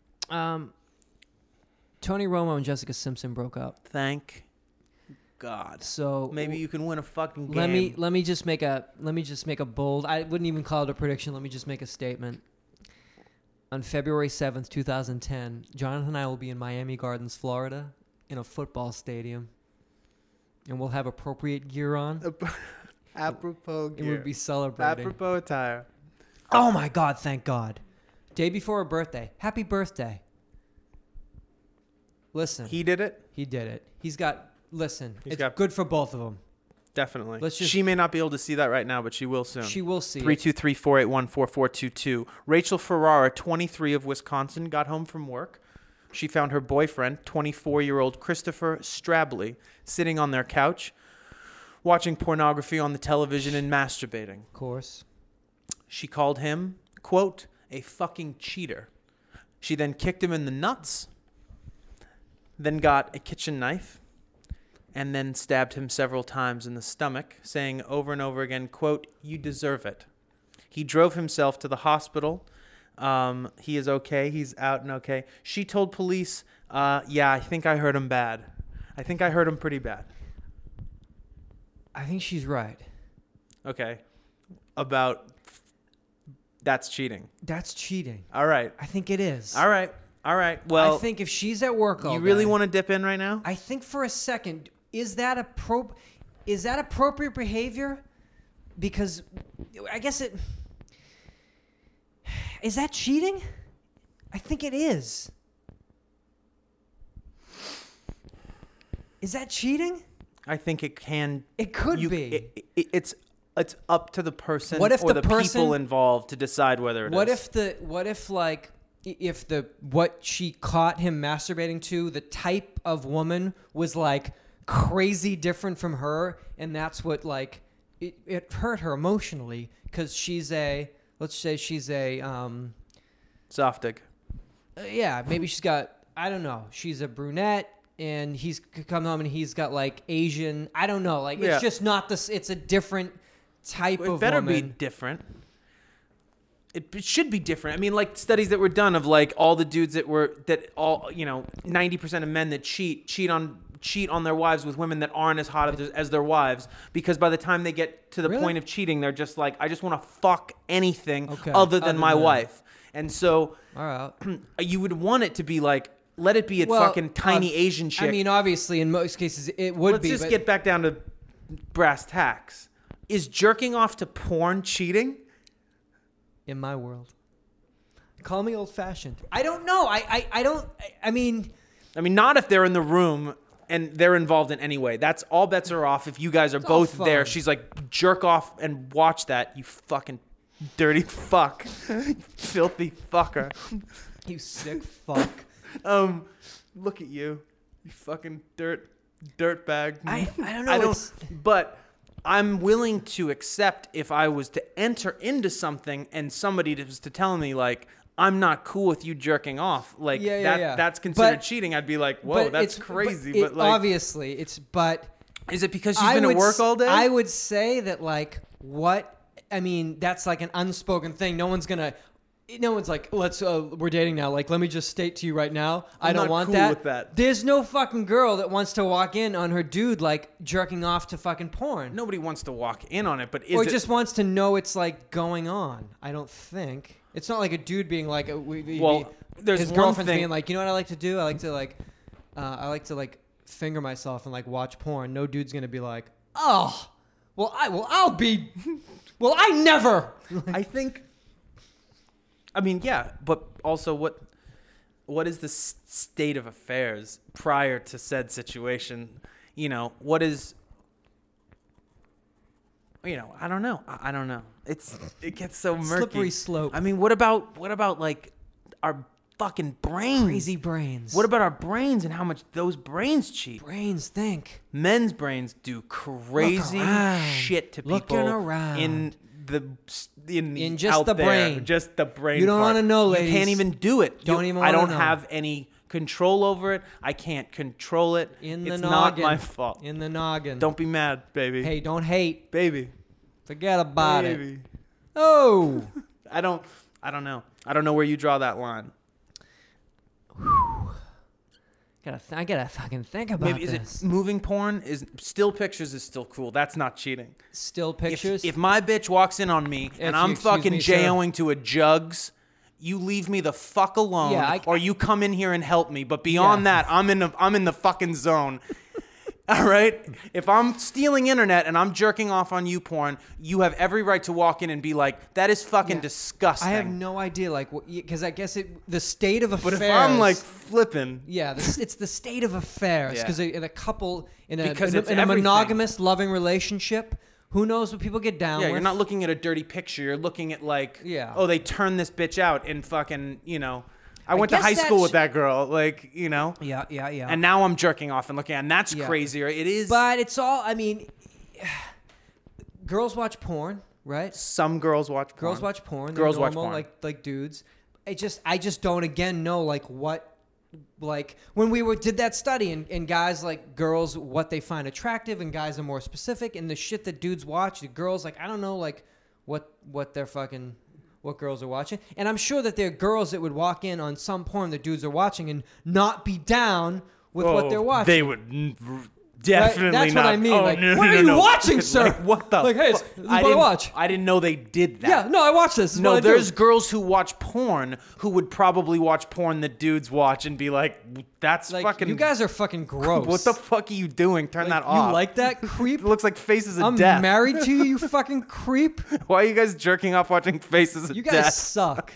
Tony Romo and Jessica Simpson broke up. Thank God. So maybe you can win a fucking game. Let me just make a bold. I wouldn't even call it a prediction. Let me just make a statement. On February 7th, 2010, Jonathan and I will be in Miami Gardens, Florida, in a football stadium, and we'll have appropriate gear on. Apropos gear. And we'll be celebrating. Apropos attire. Oh my God! Thank God. Day before her birthday. Happy birthday. Listen. He did it? He did it. Listen, He's it's got- good for both of them. Definitely. She may not be able to see that right now, but she will soon. She will see 323-481-4422. Rachel Ferrara, 23 of Wisconsin, got home from work. She found her boyfriend, 24-year-old Christopher Strabley, sitting on their couch, watching pornography on the television and masturbating. Of course. She called him, quote, a fucking cheater. She then kicked him in the nuts, then got a kitchen knife, and then stabbed him several times in the stomach, saying over and over again, quote, you deserve it. He drove himself to the hospital. He is okay. He's out and okay. She told police, yeah, I think I hurt him bad. I think I hurt him pretty bad. I think she's right. Okay. That's cheating. That's cheating. All right. I think it is. All right. Well, I think if she's at work all you really day, want to dip in right now? I think for a second, is that appropriate behavior? Because I guess is that cheating? I think it is. Is that cheating? I think it can. It could be. It's up to the person What if or the the person- people involved to decide whether it is. What she caught him masturbating to, the type of woman was like crazy different from her, and that's what like it hurt her emotionally because let's say she's a Softig. yeah, maybe she's got, I don't know, she's a brunette and he's come home and he's got like Asian, I don't know, like it's just not this, it's a different type of It better woman. be different. It should be different. I mean, like studies that were done of like all the dudes 90% of men that cheat on their wives with women that aren't as hot as their wives, because by the time they get to the Really? point of cheating, they're just like, I just want to fuck anything other than my wife. And so All right. you would want it to be like, let it be a fucking tiny Asian chick. I mean, obviously, in most cases, it would Let's be. just but get back down to brass tacks. Is jerking off to porn cheating? in my world, call me old-fashioned. I don't know. I don't. I mean, not if they're in the room and they're involved in any way. That's all bets are off if you guys are both there. She's like, jerk off and watch that, you fucking dirty fuck. You filthy fucker. you sick fuck. Look at you. You fucking dirt bag. I don't know. But I'm willing to accept if I was to enter into something and somebody was to tell me like, I'm not cool with you jerking off. Like that's considered cheating. I'd be like, whoa, that's crazy. But like, obviously is it because she's been at work all day? I would say that that's like an unspoken thing. No one's gonna no one's like, we're dating now. Like, let me just state to you right now, I I'm don't not want cool that. with that. There's no fucking girl that wants to walk in on her dude like jerking off to fucking porn. Nobody wants to walk in on it, but just wants to know it's like going on. I don't think it's not like a dude being like, there's his one girlfriend's thing. being like, you know what I like to do? I like to finger myself and like watch porn. No dude's gonna be like, oh, well I never. I think. I mean, yeah, but also what is the state of affairs prior to said situation? You know, what is, you know, I don't know. I don't know. It gets so murky. Slippery slope. I mean, what about like our fucking brains? Crazy brains. What about our brains and how much those brains cheat? Brains think. Men's brains do crazy shit to people Looking around. in just out the there. brain. Just the brain. You don't part. want to know, ladies. You can't even do it. I don't know. have any control over it. I can't control it. It's not my fault. In the noggin. Don't be mad, baby. Hey, don't hate. Baby. Forget about Baby. it. Oh. I don't know. I don't know where you draw that line. I gotta fucking think about Maybe this. is it moving porn? Is still pictures is still cool. That's not cheating. Still pictures? If my bitch walks in on me and I'm fucking J-O-ing to a jugs, you leave me the fuck alone, or you come in here and help me. But beyond that, I'm in the fucking zone. All right? If I'm stealing internet and I'm jerking off on you porn, you have every right to walk in and be like, that is fucking disgusting. I have no idea, like, because I guess the state of affairs. But if I'm like flipping. Yeah, it's the state of affairs. Because in a couple, in a everything. monogamous, loving relationship, who knows what people get down with? Yeah, you're not looking at a dirty picture. You're looking at like, yeah. Oh, they turned this bitch out in fucking, you know. I went to high school with that girl, like, you know. Yeah. And now I'm jerking off and looking at, and that's crazier. It is. But it's all, I mean, girls watch porn, right? Some girls watch porn. Girls watch porn. Girls They're normal, watch porn. like dudes. I just don't again know like what, like when we did that study and guys like girls what they find attractive and guys are more specific and the shit that dudes watch, the girls like I don't know like what they're fucking. What girls are watching. And I'm sure that there are girls that would walk in on some porn that dudes are watching and not be down with what they're watching. They would definitely right? That's not. what I mean. Oh, like, no, what are you watching, sir? Like, what the Like, hey, fuck? this is what I watch. I didn't know they did that. Yeah, no, I watch this. No, there's girls who watch porn who would probably watch porn that dudes watch and be like, that's like, fucking... You guys are fucking gross. What the fuck are you doing? Turn that off. You like that, creep? It looks like Faces of I'm Death. married to you, you fucking creep. Why are you guys jerking off watching Faces of You Death? guys suck.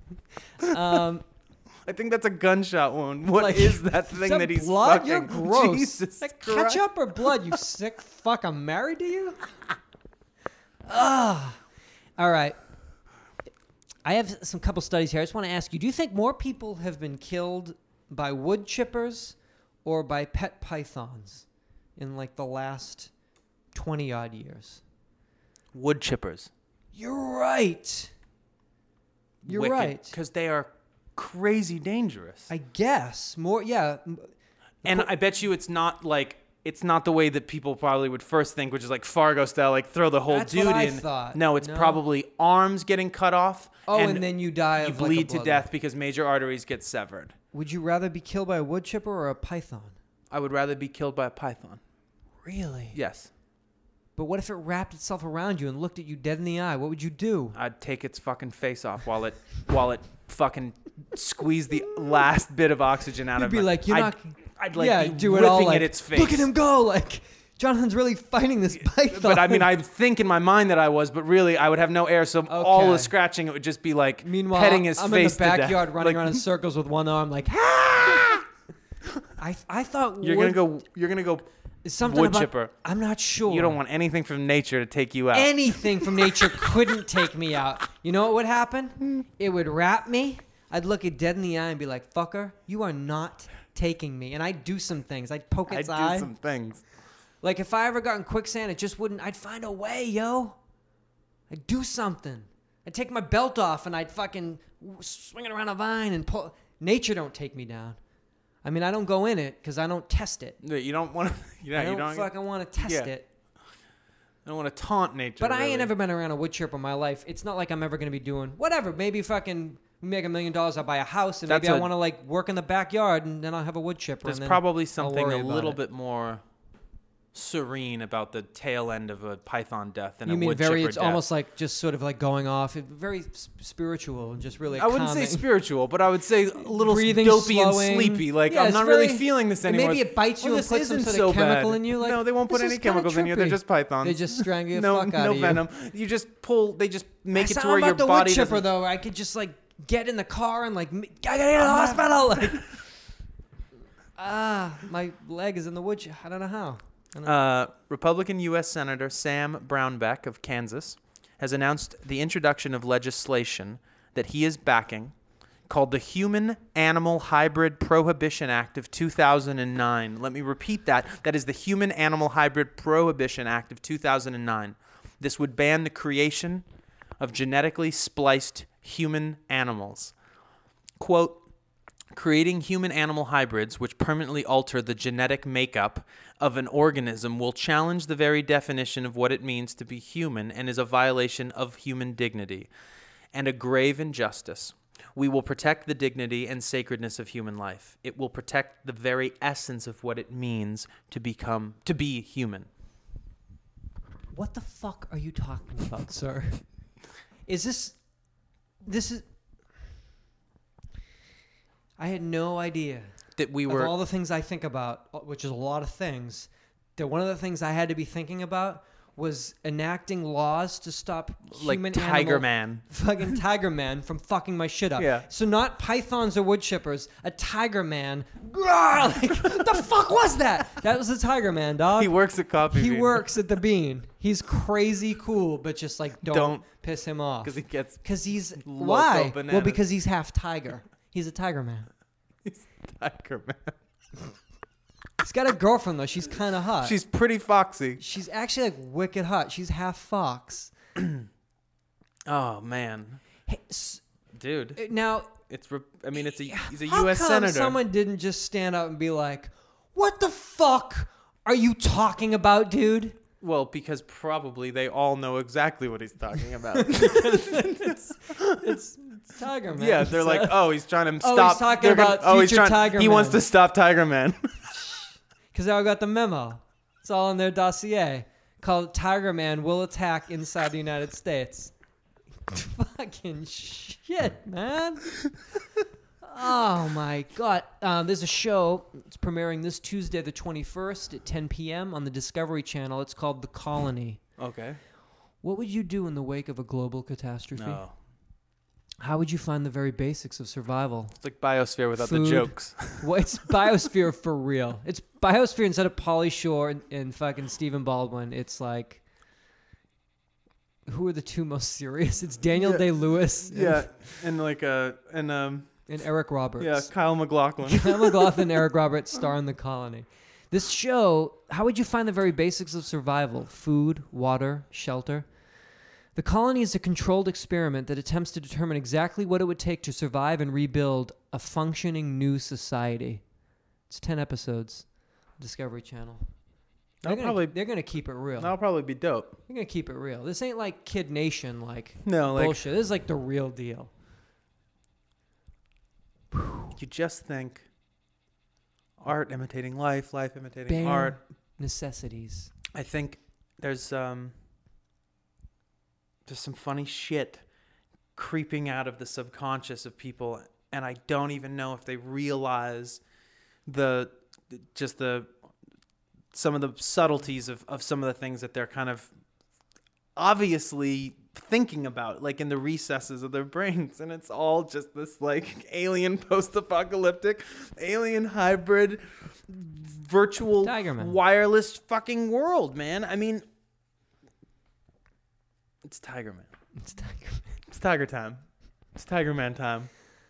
I think that's a gunshot wound. What is that thing that he's blood? fucking? You're gross. Jesus that Christ. ketchup or blood, you sick fuck. I'm married to you? All right. I have some couple studies here. I just want to ask you, do you think more people have been killed by wood chippers or by pet pythons in like the last 20-odd years? Wood chippers. You're right. You're right. Because they are crazy dangerous. I guess. More, yeah. And I bet you it's not the way that people probably would first think, which is like Fargo style, like throw the whole That's dude what I in. thought. No, it's No. probably arms getting cut off. Oh, and then you die you of bleed like a to blood death loss. because major arteries get severed. Would you rather be killed by a wood chipper or a python? I would rather be killed by a python. Really? Yes. But what if it wrapped itself around you and looked at you dead in the eye? What would you do? I'd take its fucking face off while it fucking squeezed the last bit of oxygen out You'd of be it. like, you're not... I'd like yeah, be do it ripping all like, at its face. look at him go! Like, Jonathan's really fighting this python. But I mean, I think in my mind that I was, but really I would have no air, so all the scratching, it would just be like Meanwhile, petting his I'm face in the backyard to death. running Like, around in circles with one arm like, ah! I thought you're gonna go something wood about, chipper. I'm not sure. You don't want anything from nature to take you out. Anything from nature couldn't take me out. You know what would happen? It would wrap me. I'd look it dead in the eye and be like, fucker, you are not taking me. And I'd do some things. I'd poke its eye. I'd do some things. Like if I ever got in quicksand, it just wouldn't. I'd find a way, yo. I'd do something. I'd take my belt off and I'd fucking swing it around a vine and pull. Nature don't take me down. I mean, I don't go in it because I don't test it. You don't want to. I don't fucking want to test it. I don't want to taunt nature. But I really. ain't never been around a wood chipper in my life. It's not like I'm ever going to be doing whatever. Maybe fucking make $1 million, I'll buy a house, and maybe I want to like work in the backyard, and then I'll have a wood chipper. There's probably something a little bit more serene about the tail end of a python death than a wood chipper it's death. almost like just sort of like going off. Very spiritual and just really I wouldn't say spiritual, but I would say a little breathing, dopey slowing. And sleepy. Like, yeah, I'm not really feeling this anymore. Maybe it bites you and puts some sort of chemical in you. Like, no, they won't put any chemicals in you. They're just pythons. They just strangle the fuck out of you. No venom. You just pull. They just make it to where your your body body wood chipper, doesn't... though. I could just like get in the car and like I gotta get to the hospital. Like, my leg is in the wood chipper. I don't know how. Republican U.S. Senator Sam Brownback of Kansas has announced the introduction of legislation that he is backing called the Human-Animal Hybrid Prohibition Act of 2009. Let me repeat that. That is the Human-Animal Hybrid Prohibition Act of 2009. This would ban the creation of genetically spliced human animals. Quote, creating human-animal hybrids which permanently alter the genetic makeup of an organism will challenge the very definition of what it means to be human and is a violation of human dignity and a grave injustice. We will protect the dignity and sacredness of human life. It will protect the very essence of what it means to be human. What the fuck are you talking about, sir? This is... I had no idea that we were... Of all the things I think about, which is a lot of things, that one of the things I had to be thinking about was enacting laws to stop human Tiger Man. Fucking Tiger Man from fucking my shit up. Yeah. So not pythons or wood chippers, a Tiger Man. Like, what the fuck was that? That was a Tiger Man, dog. He works at Coffee Bean. He works at the Bean. He's crazy cool, but just like don't piss him off. Because he's why? Bananas. Well, because he's half tiger. He's a Tiger Man. He's Tiger Man. He's got a girlfriend, though. She's kind of hot. She's pretty foxy. She's actually, like, wicked hot. She's half fox. Oh, man. Hey, dude. Now... he's a U.S. How senator. Someone didn't just stand up and be like, what the fuck are you talking about, dude? Well, because probably they all know exactly what he's talking about. it's Tiger Man. Yeah, they're like, he's trying to stop. He's talking about future Tiger Man. He wants to stop Tiger Man. Because I got the memo. It's all in their dossier called Tiger Man Will Attack Inside the United States. Fucking shit, man. Oh, my God. There's a show. It's premiering this Tuesday, the 21st at 10 p.m. on the Discovery Channel. It's called The Colony. Okay. What would you do in the wake of a global catastrophe? No. How would you find the very basics of survival? It's like Biosphere without Food. the jokes. Well, it's Biosphere for real. It's Biosphere instead of Pauly Shore and fucking Stephen Baldwin. It's like... Who are the two most serious? It's Daniel Day-Lewis. And Eric Roberts. Yeah, Kyle MacLachlan. Kyle MacLachlan and Eric Roberts star in The Colony. This show, how would you find the very basics of survival? Food, water, shelter. The Colony is a controlled experiment that attempts to determine exactly what it would take to survive and rebuild a functioning new society. It's 10 episodes. Discovery Channel. They're going to keep it real. That'll probably be dope. They're going to keep it real. This ain't like Kid Nation, bullshit. This is like the real deal. You just think art imitating life, life imitating Bare art. Necessities. I think there's some funny shit creeping out of the subconscious of people, and I don't even know if they realize some of the subtleties of some of the things that they're kind of obviously thinking about, like in the recesses of their brains. And it's all just this like alien post-apocalyptic, alien hybrid, virtual wireless fucking world, man. I mean, it's Tiger Man. It's Tiger Man. It's Tiger time. It's Tiger Man time.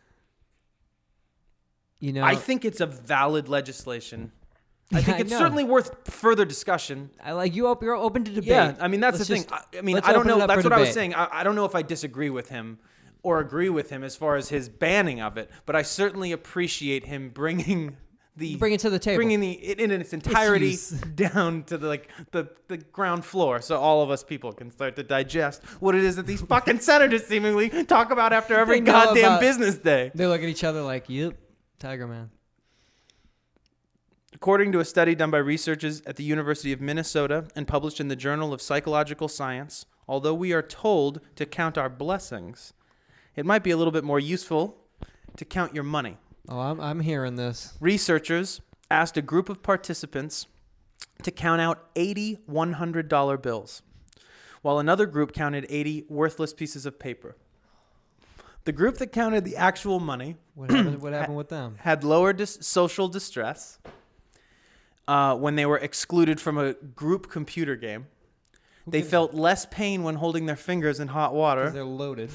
You know, I think it's a valid legislation. I think it's certainly worth further discussion. You're open to debate. Yeah, I mean, that's the thing. I don't know. That's what I was saying. I don't know if I disagree with him or agree with him as far as his banning of it, but I certainly appreciate him bringing bring it to the table, bringing it in its entirety down to the ground floor, so all of us people can start to digest what it is that these fucking senators seemingly talk about after every goddamn business day. They look at each other like, "Yep, Tiger Man." According to a study done by researchers at the University of Minnesota and published in the Journal of Psychological Science, although we are told to count our blessings, it might be a little bit more useful to count your money. Oh, I'm hearing this. Researchers asked a group of participants to count out 80 $100 bills, while another group counted 80 worthless pieces of paper. The group that counted the actual money What happened with them? had lower social distress when they were excluded from a group computer game. They felt less pain when holding their fingers in hot water. Because they're loaded.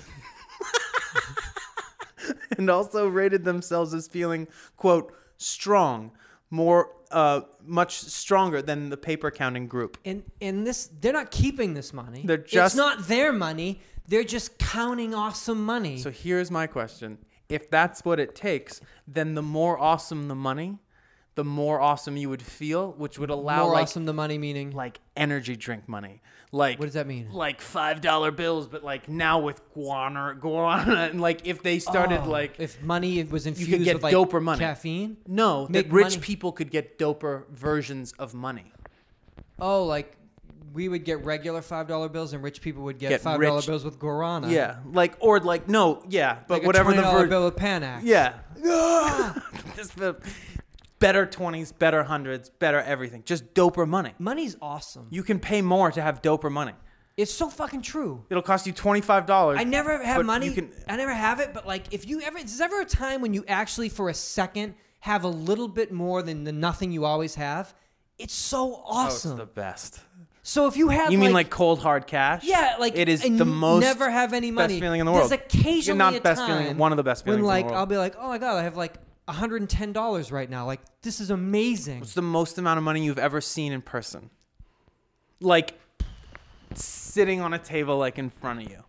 And also rated themselves as feeling, quote, strong, much stronger than the paper counting group. And this, they're not keeping this money. It's not their money. They're just counting awesome money. So here's my question. If that's what it takes, then the more awesome the money, the more awesome you would feel, which would allow more awesome the money meaning like energy drink money. Like what does that mean? Like $5 bills, but like now with guarana, and like if they started if money was infused you could get with like doper money. Caffeine? No, that rich people could get doper versions of money. Oh, like we would get regular $5 bills and rich people would get $5 bills with guarana. Yeah, but like whatever the $20 bill with Panax. Yeah. Just better 20s, better 100s, better everything. Just doper money. Money's awesome. You can pay more to have doper money. It's so fucking true. It'll cost you $25. I never have money. I never have it, but like if you ever, there's ever a time when you actually for a second have a little bit more than the nothing you always have, it's so awesome. Oh, it's the best. So if you have, you mean like cold hard cash? Yeah, like it is the most never have any money. Best feeling in the world. There's occasionally not best feeling, one of the best feelings when like in the world. I'll be like, oh my god, I have like $110 right now. Like this is amazing. What's the most amount of money you've ever seen in person? Like sitting on a table like in front of you.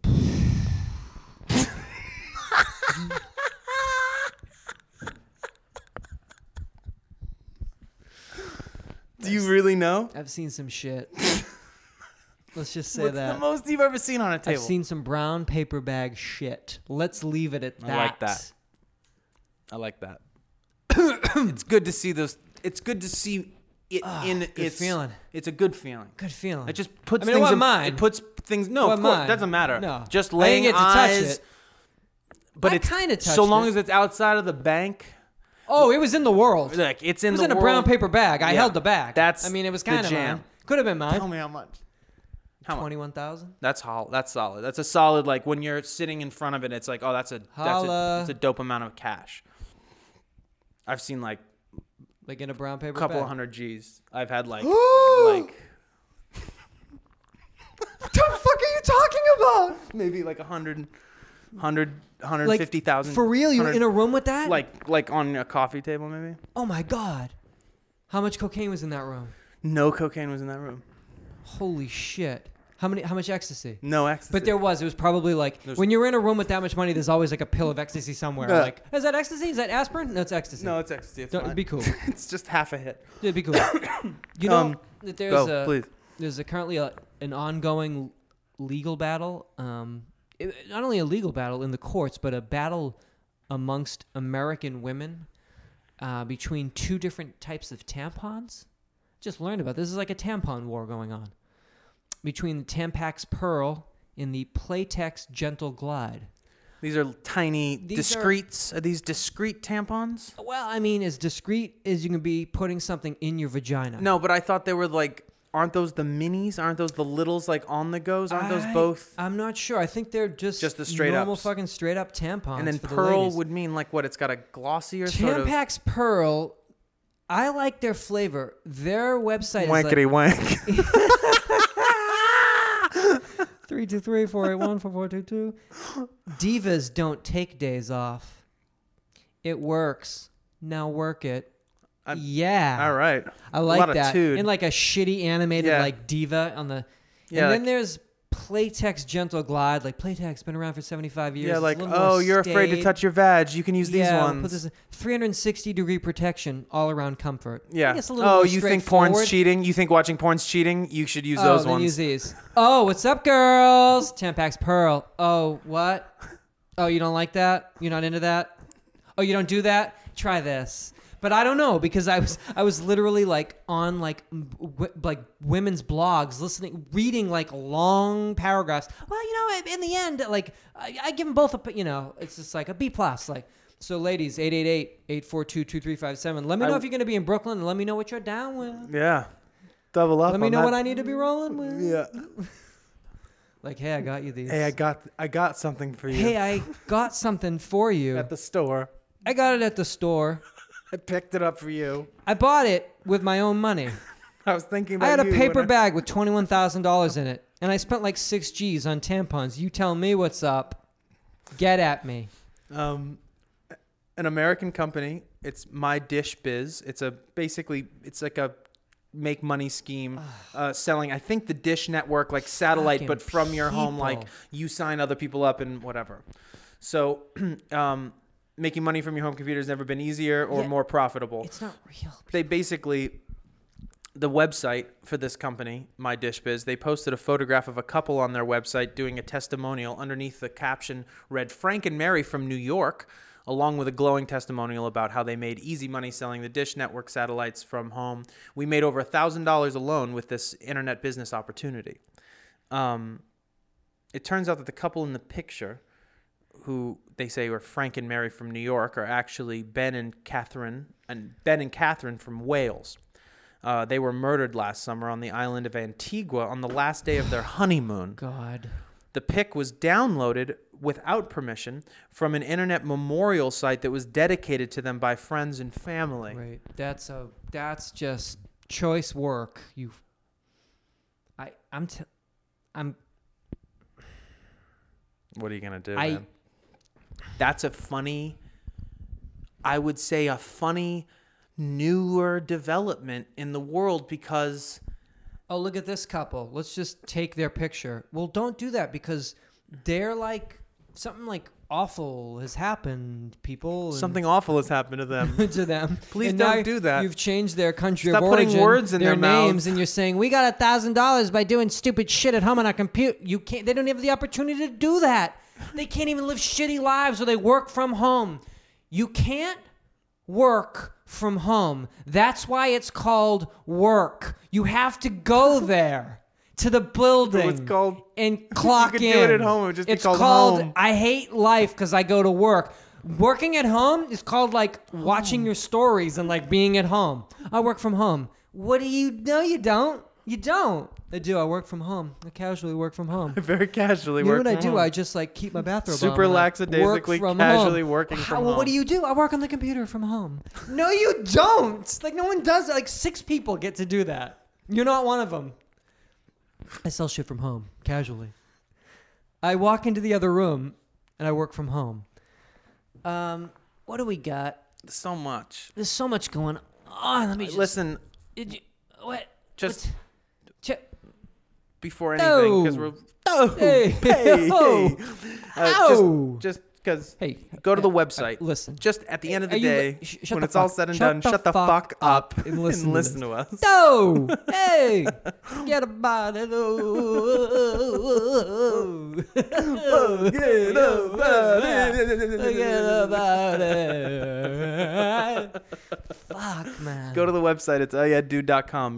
Do you really know? I've seen some shit. Let's just say What's that. the most you've ever seen on a table? I've seen some brown paper bag shit. Let's leave it at that. I like that. It's good to see those. It's good to see it in its feeling. It's a good feeling. Good feeling. It just puts it things wasn't in mine. It puts things. No, of course, it doesn't matter. No, just I laying didn't get to eyes. touch it. But I it's kind of touched so long it. as it's outside of the bank. Oh, it was in the world. Like it's in it was the in a world. brown paper bag. I Yeah. held the bag. It was kind of jam. mine. Could have been mine. Tell me how much. 21,000. That's solid. That's a solid. Like when you're sitting in front of it, it's like, oh, that's a dope amount of cash. I've seen like in a brown paper couple bag. of $100 G's. I've had like What the fuck are you talking about? maybe like 150,000. For real? You were in a room with that? Like on a coffee table maybe? Oh my god. How much cocaine was in that room? No cocaine was in that room. Holy shit. How much ecstasy? No ecstasy. But it was probably like when you're in a room with that much money, there's always like a pill of ecstasy somewhere. Yeah. Like, is that ecstasy? Is that aspirin? No, it's ecstasy. No, it's ecstasy. It's It'd be cool. It's just half a hit. It'd be cool. You know that please. There's currently an ongoing legal battle. Not only a legal battle in the courts, but a battle amongst American women between two different types of tampons. Just learned about this. This is like a tampon war going on between the Tampax Pearl and the Playtex Gentle Glide. These are tiny discreets. Are these discreet tampons? Well, I mean, as discreet as you can be putting something in your vagina. No, but I thought they were like, aren't those the minis? Aren't those the littles like on the goes? Aren't those both? I'm not sure. I think they're just the straight normal ups. fucking straight up tampons. And then for the pearl ladies. would mean like what? It's got a glossier sort of. Tampax Pearl. I like their flavor. Their website Wankety is wank. 323-481-4422. Divas don't take days off. It works. Now work it. Yeah. All right. I like of that. tude. In like a shitty animated like diva on the. Yeah, And then there's Playtex Gentle Glide. Like, Playtex been around for 75 years. Yeah, It's like, a little more you're afraid to staid. touch your vag. You can use these We'll ones. put this 360-degree protection, all-around comfort. I Yeah. guess a little more You think porn's straightforward. cheating? You think watching porn's cheating? You should use Oh, those then ones. use these. Oh, what's up, girls? Tampax Pearl. Oh, what? Oh, you don't like that? You're not into that? Oh, you don't do that? Try this. But I don't know, because I was literally like on like women's blogs, reading like long paragraphs. Well, in the end, like I give them both it's just like a B+. Like, so ladies, 888-842-2357. Let me know if you're going to be in Brooklyn, and let me know what you're down with. Yeah. Double up. Let me know what I need to be rolling with. Yeah. Like, hey, I got you these. Hey, I got something for you. Hey, I got something for you. At the store. I got it at the store. I picked it up for you. I bought it with my own money. I was thinking about I had a you paper when bag with $21,000 in it, and I spent like 6 G's on tampons. You tell me what's up. Get at me. An American company. It's My Dish Biz. It's like a make money scheme, selling. I think the Dish Network, like satellite, Fucking but from your home. people. Like you sign other people up and whatever. So, making money from your home computer has never been easier or more profitable. It's not real. They basically, the website for this company, My Dish Biz, they posted a photograph of a couple on their website doing a testimonial. Underneath the caption read, "Frank and Mary from New York," along with a glowing testimonial about how they made easy money selling the Dish Network satellites from home. "We made over $1,000 alone with this internet business opportunity." It turns out that the couple in the picture, who they say were Frank and Mary from New York, are actually Ben and Catherine from Wales. They were murdered last summer on the island of Antigua on the last day of their honeymoon. God. The pic was downloaded without permission from an internet memorial site that was dedicated to them by friends and family. Right. That's just choice work. I'm What are you gonna do, man? That's I would say a funny, newer development in the world because... Oh, look at this couple. Let's just take their picture. Well, don't do that because they're like, something like awful has happened, people. Something awful has happened to them. to them. Please And don't now do that. You've changed their country Stop of putting origin, words in their names, mouths. and you're saying, we got $1,000 by doing stupid shit at home on our computer. You can't. They don't have the opportunity to do that. They can't even live shitty lives, or they work from home. You can't work from home. That's why it's called work. You have to go there to the building It's called, and clock you could in. do it at home. It would just It's be called home. I hate life because I go to work. Working at home is called like watching your stories and like being at home. I work from home. What do you? No, you don't. You don't. I do. I work from home. I casually work from home. Very casually You know work what I from do? home. I just like keep my bathrobe Super on. and I lackadaisically, work from casually home. working from Well, home. what do you do? I work on the computer from home. No, you don't. Like no one does that. Like 6 people get to do that. You're not one of them. I sell shit from home casually. I walk into the other room and I work from home. What do we got? So much. There's so much going on. Let me just Listen, Did you, what? just What? before anything, because we're... Hey. Oh. Ow. Just because... Hey, Go to the website. Listen. Just at the end of the Are you day, shut when the it's all fuck- said and shut done, the shut the fuck up and listen to us. No! Hey! Forget about it. Forget about it. Fuck, man. Go to the website. It's ayaddude.com.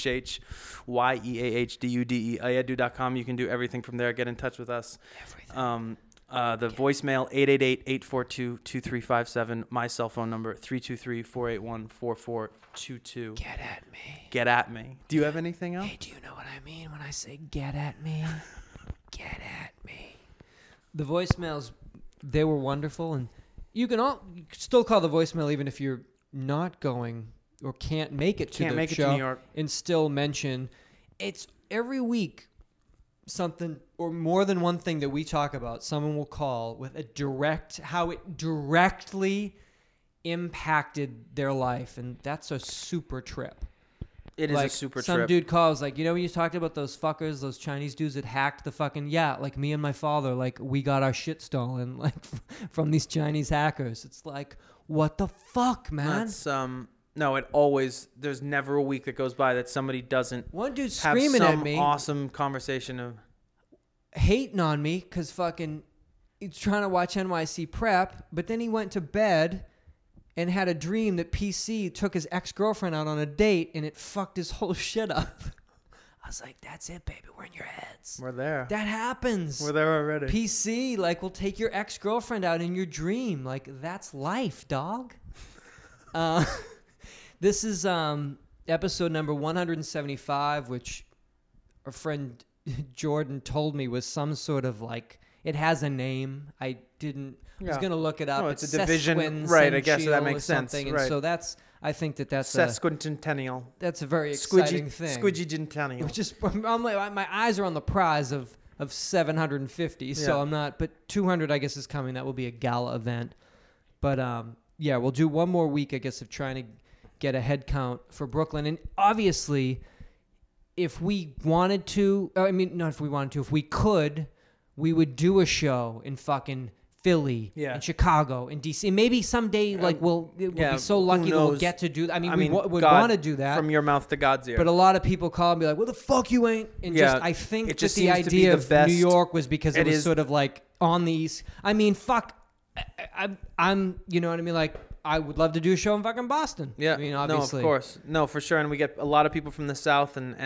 UHHYEAHDUDE. Ayaddude.com. You can do everything from there. Get in touch with us. Everything. The voicemail 888-842-2357. My cell phone number 323-481-4422. Get at me. Get at me. Do you have anything else? Hey, do you know what I mean when I say get at me? Get at me. The voicemails, they were wonderful, and you can still call the voicemail even if you're not going or can't make it to Can't the make it show to New York. and still mention. It's every week something or more than one thing that we talk about. Someone will call with how it directly impacted their life, and that's a super trip. It is like, a super some trip. dude calls like, when you talked about those fuckers, those Chinese dudes that hacked the fucking, like me and my father, like we got our shit stolen like from these Chinese hackers. It's like, what the fuck, man? That's no, it always, there's never a week that goes by that somebody doesn't One dude have screaming some at me, awesome conversation of hating on me because fucking he's trying to watch NYC Prep, but then he went to bed and had a dream that PC took his ex-girlfriend out on a date and it fucked his whole shit up. I was like, that's it, baby. We're in your heads. We're there. That happens. We're there already. PC, like, will take your ex-girlfriend out in your dream. Like, that's life, dog. This is episode number 175, which our friend Jordan told me was some sort of, like, it has a name. I was going to look it up. No, it's a division. Right, I guess that makes sense. And right. so I think that's sesquicentennial. That's a very exciting thing. Squidgentennial. Just, I'm like, my eyes are on the prize of 750, so I'm not, but 200 I guess is coming. That will be a gala event. But we'll do one more week, I guess, of trying to get a head count for Brooklyn. And obviously, if we wanted to, if we could, we would do a show in fucking Philly, in Chicago, in DC. Maybe someday, like, we'll be so lucky that we'll get to do that. I mean, we would want to do that. From your mouth to God's ear. But a lot of people call and be like, "What the fuck you ain't?" And I think that the idea of New York was because it was sort of like on the East. I mean, fuck. I'm, you know what I mean? Like, I would love to do a show in fucking Boston. Yeah. I mean, obviously. No, of course. No, for sure. And we get a lot of people from the South and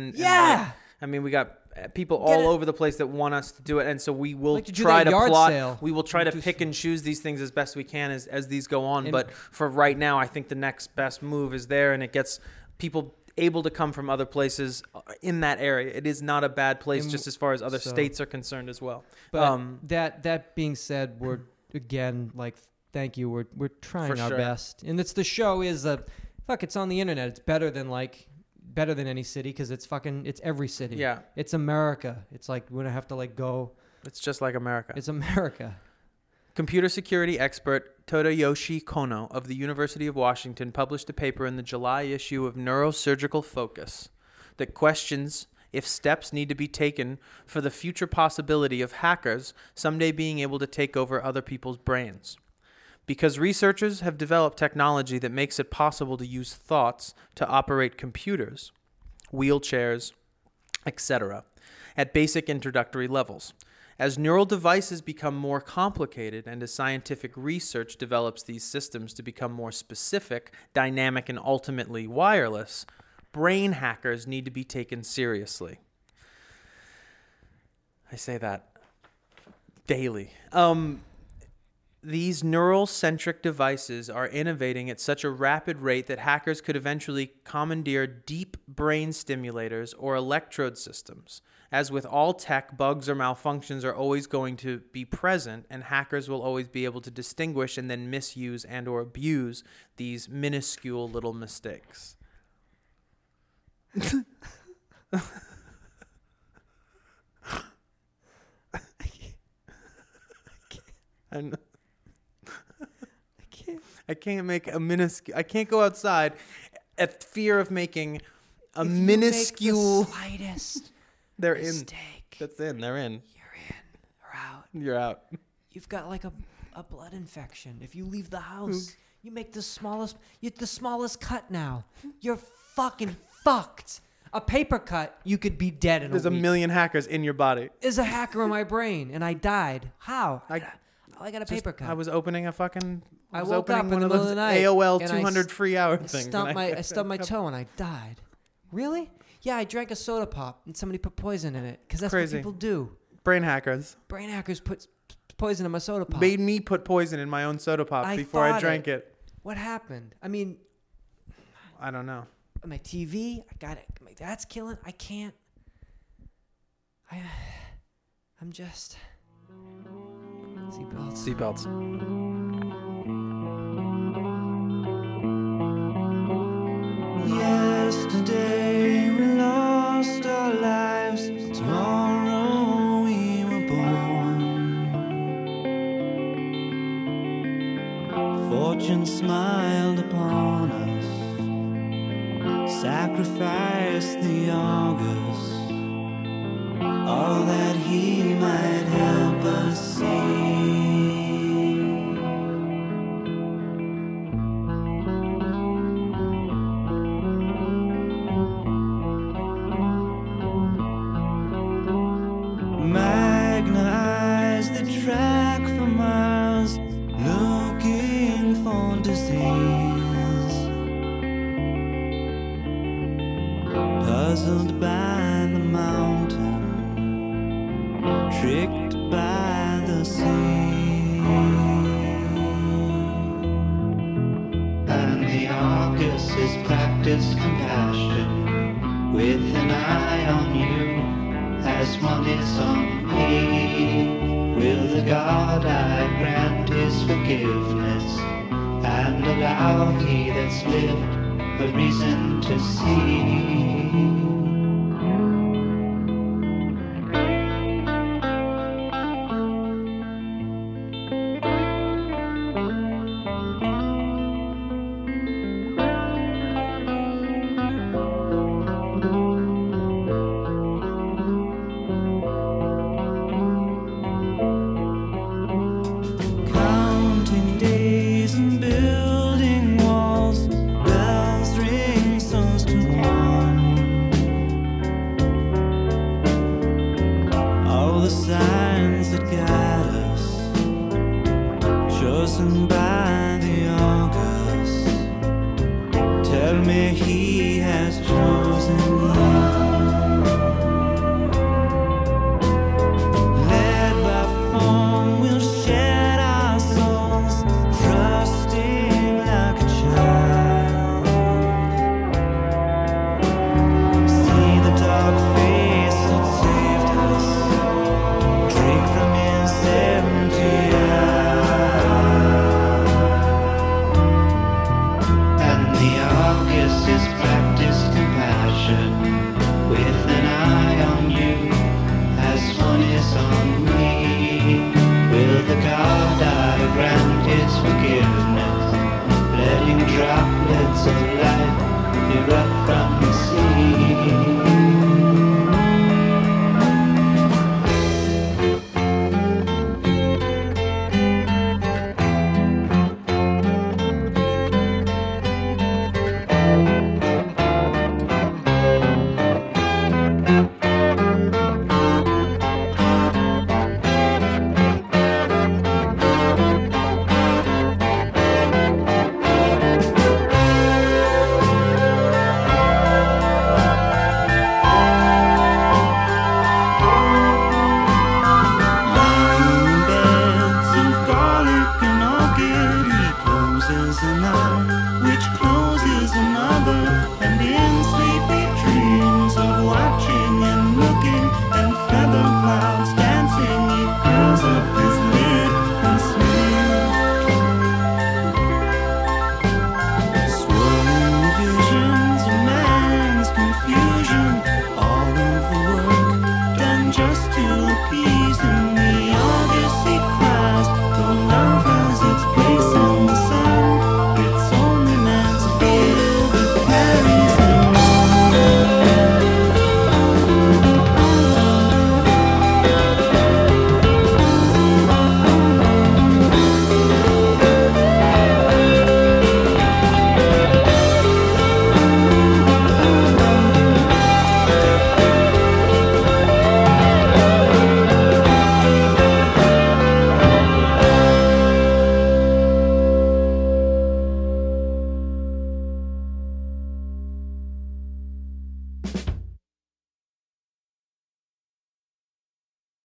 I mean, we got people all over the place that want us to do it, and so we will try to plot. Sale. We will try to pick and choose these things as best we can as these go on. But for right now, I think the next best move is there, and it gets people able to come from other places in that area. It is not a bad place, just as far as other states are concerned as well. But that being said, we're again like, thank you. We're trying our best, and it's the show is it's on the internet. It's better than any city because it's every city. Yeah. It's America. It's like we don't have to like go. It's just like America. It's America. Computer security expert Tadayoshi Kono of the University of Washington published a paper in the July issue of Neurosurgical Focus that questions if steps need to be taken for the future possibility of hackers someday being able to take over other people's brains. Because researchers have developed technology that makes it possible to use thoughts to operate computers, wheelchairs, etc., at basic introductory levels. As neural devices become more complicated and as scientific research develops these systems to become more specific, dynamic, and ultimately wireless, brain hackers need to be taken seriously. I say that daily. These neural-centric devices are innovating at such a rapid rate that hackers could eventually commandeer deep brain stimulators or electrode systems. As with all tech, bugs or malfunctions are always going to be present, and hackers will always be able to distinguish and then misuse and or abuse these minuscule little mistakes. I know. I can't make a minuscule. I can't go outside at fear of making a minuscule. Make the slightest they're mistake. That's in. They're in. You're in or out. You're out. You've got like a blood infection. If you leave the house, you make the smallest cut now. You're fucking fucked. A paper cut, you could be dead in a week. There's a million hackers in your body. There's a hacker in my brain, and I died. How? I got a paper cut. I was opening a fucking. I woke up in the middle of the night. AOL 200 free hour thing. I stubbed my toe and I died. Really? Yeah, I drank a soda pop and somebody put poison in it because that's crazy. What people do. Brain hackers. Brain hackers put poison in my soda pop. Made me put poison in my own soda pop before I drank it. What happened? I mean, I don't know. My TV, I got it. My dad's killing. I can't. I'm just. Seatbelts. Yesterday we lost our lives. Tomorrow we were born. Fortune smiled upon us. Sacrifice Magna eyes that track for miles, looking for disease. Puzzled by the mountain, tricked by the sea. And the Argus is practiced compassion, with an eye on you, as one is on me. Will the God I grant his forgiveness, and allow he that's lived a reason to see? Just to appease the need.